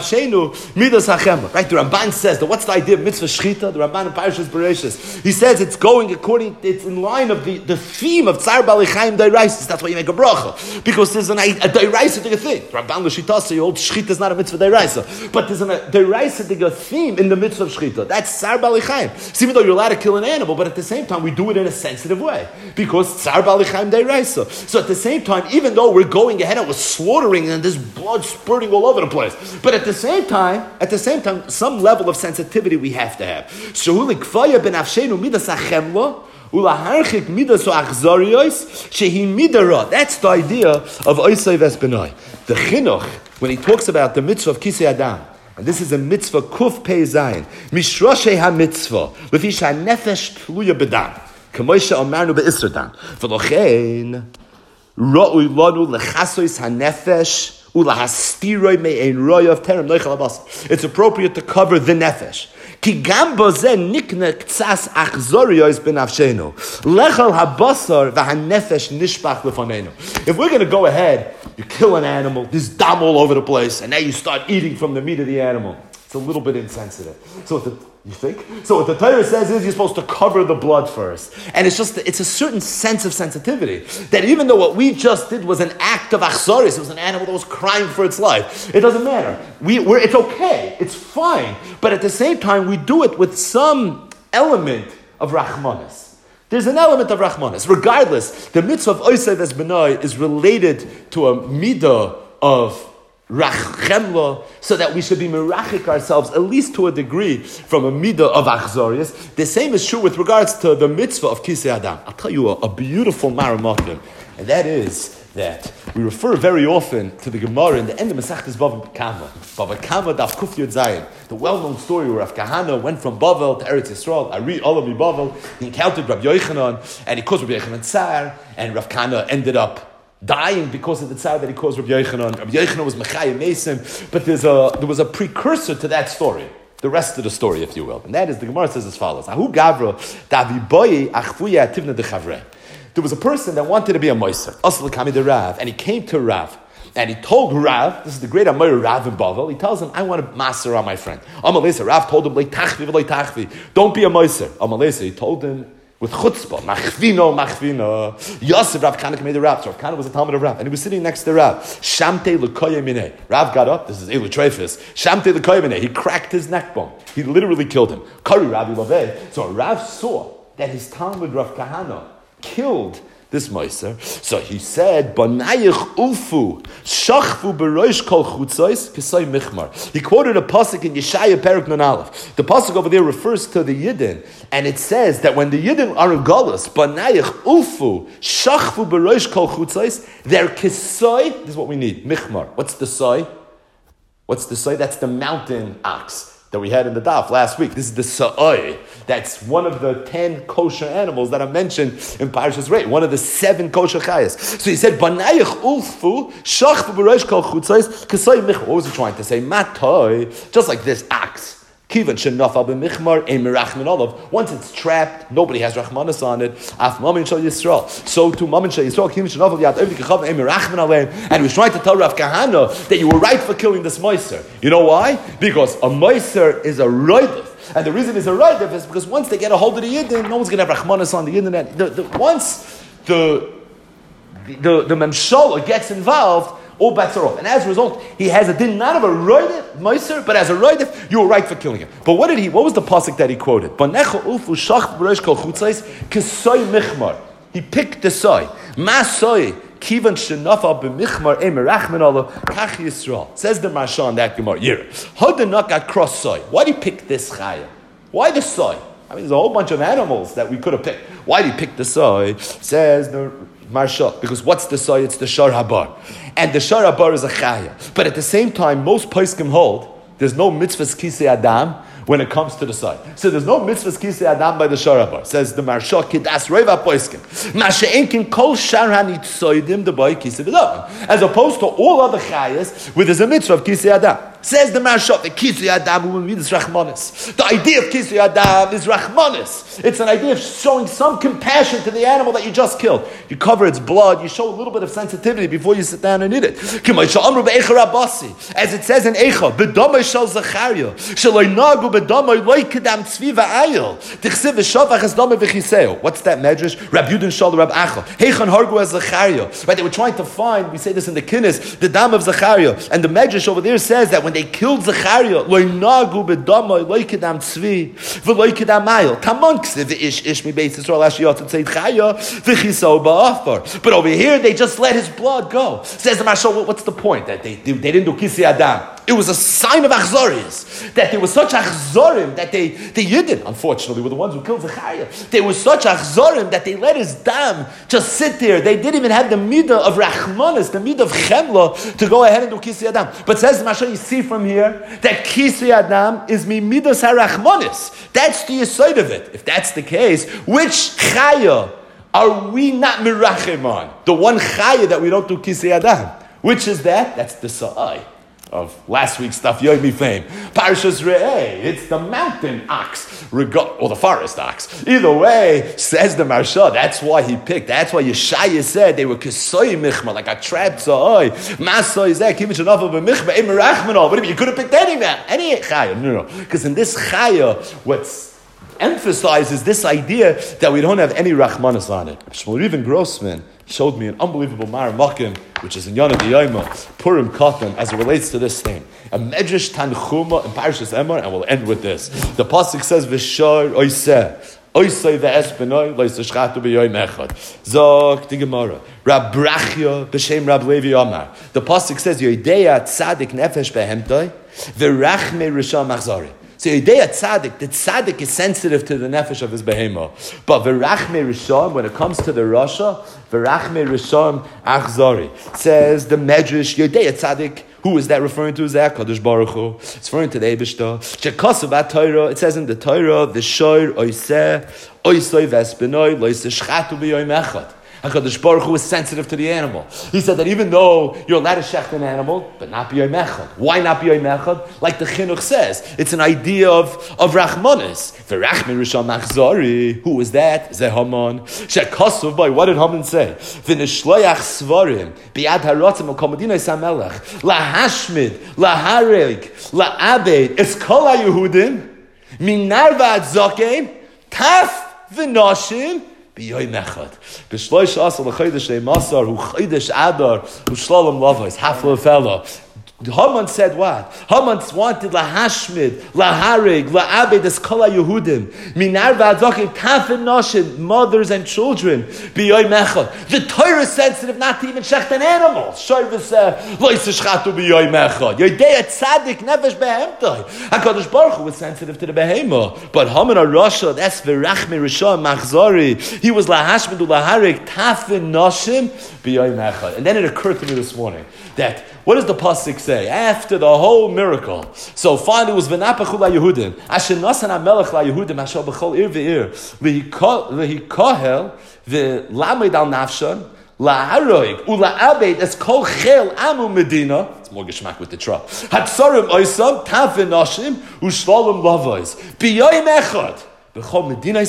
Ramban says that what's the idea of mitzvah shchita? The Ramban in Parashas Bereshis. He says it's in line of the theme of Tzar Bali Chaim Dairaisis. That's why you make a bracha. Because there's a Dairaisis thing. The Ramban L'Shita say old shchita is not a mitzvah Dairaisa. But there's a Dairaisis theme in the mitzvah of shchita. That's Tzar Bali Chaim. So even though you're allowed to kill an animal, but at the same time we do it in a sensitive way. Because Tzar Bali Chaim Dairaisa. So at the same time, even though we're going ahead and we're slaughtering and there's blood spurting all over the place, but at the same time, some level of sensitivity we have to have. That's the idea of Oisei Ves Benoi. The Chinuch, when he talks about the mitzvah of Kisei Adam, and this is a mitzvah Kuf Pei Zayin, Mishroshe HaMitzvah, Lefish HaNefesh Tluya B'dam, K'moishe Omarnu Be'isradan, V'lochein, Ra'ui lanu lechasois hanefesh ulahastiroi me'ein roya of terem noichal abas. It's appropriate to cover the nefesh. Ki gam bozen nikne ktsas achzoriyos benafshenu lechal habasar v'hanefesh nishpach lefanenu. If we're going to go ahead, you kill an animal, there's dam all over the place, and now you start eating from the meat of the animal. It's a little bit insensitive. You think? So what the Torah says is you're supposed to cover the blood first. And it's a certain sense of sensitivity. That even though what we just did was an act of achzoris, it was an animal that was crying for its life, it doesn't matter. It's okay. It's fine. But at the same time, we do it with some element of rachmanis. There's an element of rachmanis. Regardless, the mitzvah of Oisei Ves Benoi is related to a midah of rachemla, so that we should be merachik ourselves at least to a degree from a midah of achzorius. The same is true with regards to the mitzvah of Kisei Adam. I'll tell you a beautiful maramotim, and that is that we refer very often to the Gemara in the end of Masechtas Bava Kama. Bava Kama daf Kuf Yud Zayin, the well-known story where Rav Kahana went from Bavel to Eretz Yisrael. Ari Olav Bavel. He encountered Rav Yochanan, and he caused Rav Yochanan tsar, and Rav Kahana ended up dying because of the tzar that he caused Rabbi Yochanan. Rabbi Yochanan was Mechayim Mesim, but there was a precursor to that story, the rest of the story, if you will. And that is, the Gemara says as follows: Ahu Gavra Davi Boyi Achfuya Tivna de Chavre. There was a person that wanted to be a Moiser, Asal Kami de Rav, and he came to Rav. And he told Rav, this is the great Amir Rav in Bavel, he tells him, I want to master on my friend. Amalesa, Rav told him, don't be a moiser. Amalesa, he told him, with chutzpah, machvino. Yosef, Rav Kanak made the Rav. So Rav Kanak was a Talmud of Rav, and he was sitting next to Rav. Shamte l'koye mineh. Rav got up, this is Elu Treifus. Shamte l'koye mineh. He cracked his neck bone. He literally killed him. Kari Ravi Laveh. So Rav saw that his Talmud Rav Kahana killed this Meiser. So he said, Banayich ufu, shachfu beroish kol chutzos, kisay michmar. He quoted a pasuk in Yeshaya Perek Nun Aleph. The pasuk over there refers to the Yidden, and it says that when the Yidden are in Galus, Banayich ufu, shachfu beroish kol chutzos, they're kisay, this is what we need, michmar. What's the soy? What's the soy? That's the mountain ox that we had in the daf last week. This is the sa'oi. That's one of the 10 kosher animals that are mentioned in Parashas Rei, one of the 7 kosher chayas. So he said, Banayich ulfu, shachvu b'rosh kol chutzos, kasoi mich. What was he trying to say? Matoi, just like this ox. Kivan shenafal b'michmar, ein merachmin olav. Once it's trapped, nobody has rachmanis on it. Af mamin shel Yisrael. So to mamin shel Yisrael, kivan shenafal yad evdi kechav ein merachmin aleim. And he was trying to tell Rav Kahana that you were right for killing this moiser. You know why? Because a moiser is a roidif. And the reason it's a roidif is because once they get a hold of the Yidden, no one's going to have rachmanis on the Yidden. Once the memshala gets involved, all bets are off. And as a result, he has a din not of a roidif, moiser, but as a roidif, you were right for killing him. But what was the pasuk that he quoted? Banecha ulfu shach b'rosh kol chutzais kesoy michmar. He picked the soy. Masoy kivan shenafal b'michmar emerachmin olav kach Yisrael. Says the Marsha in that Gemara. Yira. Hodanak across soy. Why did he pick this chaya? Why the soy? I mean, there's a whole bunch of animals that we could have picked. Why did he pick the soy? Says the Marsha, because what's the soy? It's the shar habar. And the shar habar is a chaya. But at the same time, most poskim hold, there's no mitzvahs kisei adam when it comes to the soy. So there's no mitzvahs kisei adam by the shar habar. Says the Marsha, kidas reva poskim. Masha'enkin kol shar hanitzoidim the boy kisei adam. As opposed to all other chayas, where there's a mitzvah of kisei adam. Says the Marsha, the kisei adam will mean is rachmanis. The idea of kisei adam is rachmanis. It's an idea of showing some compassion to the animal that you just killed. You cover its blood, you show a little bit of sensitivity before you sit down and eat it. As it says in Eicha, B'domai shel Zachariah, Shaloi nagu b'domai loi kedam tzvi v'ayil, Tichsiv v'shavach es domai v'chiseo. What's that medrash? Rab Yudin shal Rab Acha, Heichan hargu as Zachariah. Right, they were trying to find, we say this in the Kinnis, the dam of Zachariah. And the medrash over there says that when they killed Zachariah, loi nagu b'domai loi kedam tzvi v'loi kedam ayil. Tamon ksiv ish mi beis Yisrael ashiyot tzeit chaya v'chiseo ba'afar. But over here, they just let his blood go. Says the Mashal, what's the point? That they didn't do kisei adam. It was a sign of achzorius. That there was such achzorim that the Yidden, unfortunately, were the ones who killed Zechariah. There was such achzorim that they let his dam just sit there. They didn't even have the midah of rachmanis, the midah of chemla, to go ahead and do kisei adam. But says the Mashal, you see from here that kisei adam is mi midas harachmanis. That's the yesod of it. If that's the case, which chaya are we not mirachem on? The one chaya that we don't do kisei adam. Which is that? That's the sa'ai of last week's stuff, Yomi fame. Parshas Re'eh, it's the mountain ox, or the forest ox. Either way, says the Marsha, that's why he picked. That's why Yeshaya said they were kesoi michma, like a trapped sa'ai. Masoi is that, kivich enough of a michma, emerachmanol. But you could have picked any man, any chaya. No. Because in this chaya, what's emphasizes this idea that we don't have any rachmanis on it. Shmuel Reuven Grossman showed me an unbelievable Maramakim, which is in Yana D'Yoma, Purim Katan, as it relates to this thing. A Medrash Tanchuma in Parashas Emor, and we'll end with this. The pasuk says, "V'shar oiseh, oiseh ve'espenoi, loisashchatu b'yoyim echad." Zok the Gemara, Rab Brachya b'shem Rab Levi Amar. The pasuk says, "Yodeya tzadik nefesh behemtoi, v'rachme risham machzari." So Yodea tzaddik, the tzaddik is sensitive to the nefesh of his behema. But v'rachme risham, when it comes to the rasha, v'rachme risham achzari. Says the Medrash, Yodea tzaddik, who is that referring to? Is that Kadosh Baruch Hu? It's referring to the Eibishter. Shekasav at-Torah, it says in the Torah, v'shor oiseh, oisoi v'espinoi, loiseh shchatu b'yoyim echad. HaKadosh Baruch Hu is sensitive to the animal. He said that even though you're allowed to shecht an animal, but not be Yom Echad. Why not be Yom Echad? Like the Chinuch says, it's an idea of Rachmanis. V'rachmi Rishon Machzori. Who was that? Zeh Haman. Shekosov boy. What did Haman say? V'nishloyach svarim bi'ad harotzim al-komadinai samelech lahashmid lahareg laabed eskol haYehudim minar v'ad zokeim taf v'noshim b'yoyim echad. B'shloish asal l'chodesh le'masar hu chodesh adar hu shlalom lavos hafla fella. Haman said what? Haman wanted lahashmid, laharig, laabed es kol haYehudim, minar v'adzokim, tafin noshim, mothers and children, b'yoyim echad. The Torah is sensitive not to even shecht an animal. Sharvis lo yisishchatu b'yoyim echad. Yodei tzaddik nefesh behemtoi. HaKadosh Baruch Hu was sensitive to the behemah, but Haman HaRasha, that's v'rachmi Rishon Machzori. He was lahashmid ulaharig, tafin noshim, b'yoyim echad. And then it occurred to me this morning that what does the pasuk say after the whole miracle? So finally it was v'napachu laYehudim asher nasan hamelech laYehudim asher b'chol ir ve'ir v'hikohel v'lamed al nafshan la'aroig ula'abed es kol chel amu medina. It's more geschmack with the trap. Hatzorim oisam tavin nashim u'shlalom lavos b'yoyim echad. What was the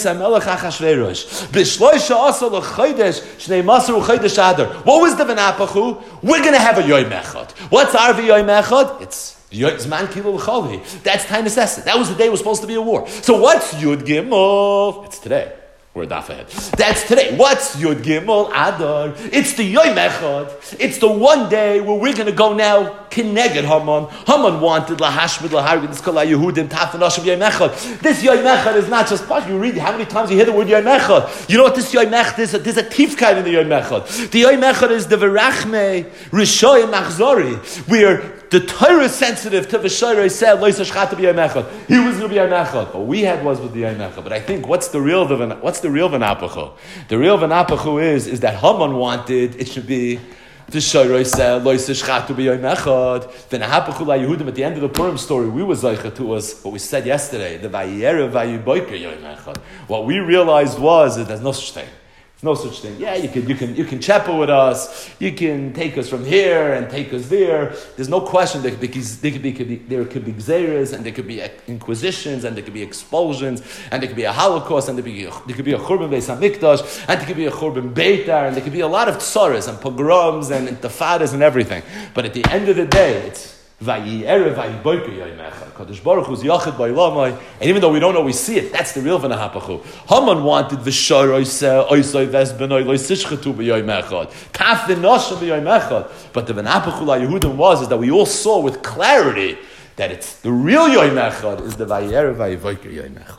v'napachu? We're going to have a Yom Echad. What's our Yom Echad? It's Zman Kilul Choli. That's time necessity. That was the day it was supposed to be a war. So what's Yud Gimel? It's today. We're daf ahead. That's today. What's Yud Gimel Adar? It's the Yom Echad. It's the one day where we're going to go now. Kineged Haman. Haman wanted lahashmid lahargid this kol haYehudim tafin noshim Yom Echad. This Yom Echad is not just part. You read how many times you hear the word Yom Echad. You know what this Yom Echad is? There's a tifkaid in the Yom Echad. The Yom Echad is the verachme rishoyim machzori, where the Torah is sensitive to V'shorei said, Lo yisashchatu b'yom echad. He was going to be Yom Echad. What we had was with the Yom Echad. But I think what's the real v'napachu? The real v'napachu is that Haman wanted it should be V'shorei said, Lo yisashchatu b'yom echad. V'napachu laYehudim. At the end of the Purim story, we was zeicha to us what we said yesterday. The Vayera Vayiboker Yom Echad. What we realized was that there's no such thing. No such thing. Yeah, you can chapel with us. You can take us from here and take us there. There's no question there could be gzeres, and there could be inquisitions, and there could be expulsions, and there could be a Holocaust, and there could be a Churban Beis Hamikdash, and there could be a Churban Beitar, and there could be a lot of tsaras and pogroms and intifadas and everything. But at the end of the day, it's Kadosh Baruch Hu's yachid ba'olamai, and even though we don't always see it, that's the real v'nahapachu. Haman wanted v'sharoi oisoi ves benoi lo yisishchatu b'yoyim echad taf v'noshim b'yoyim echad. But the v'nahapachu la'Yehudim is that we all saw with clarity that it's the real Yom Echad is the Vayera Vayivoker Yom Echad.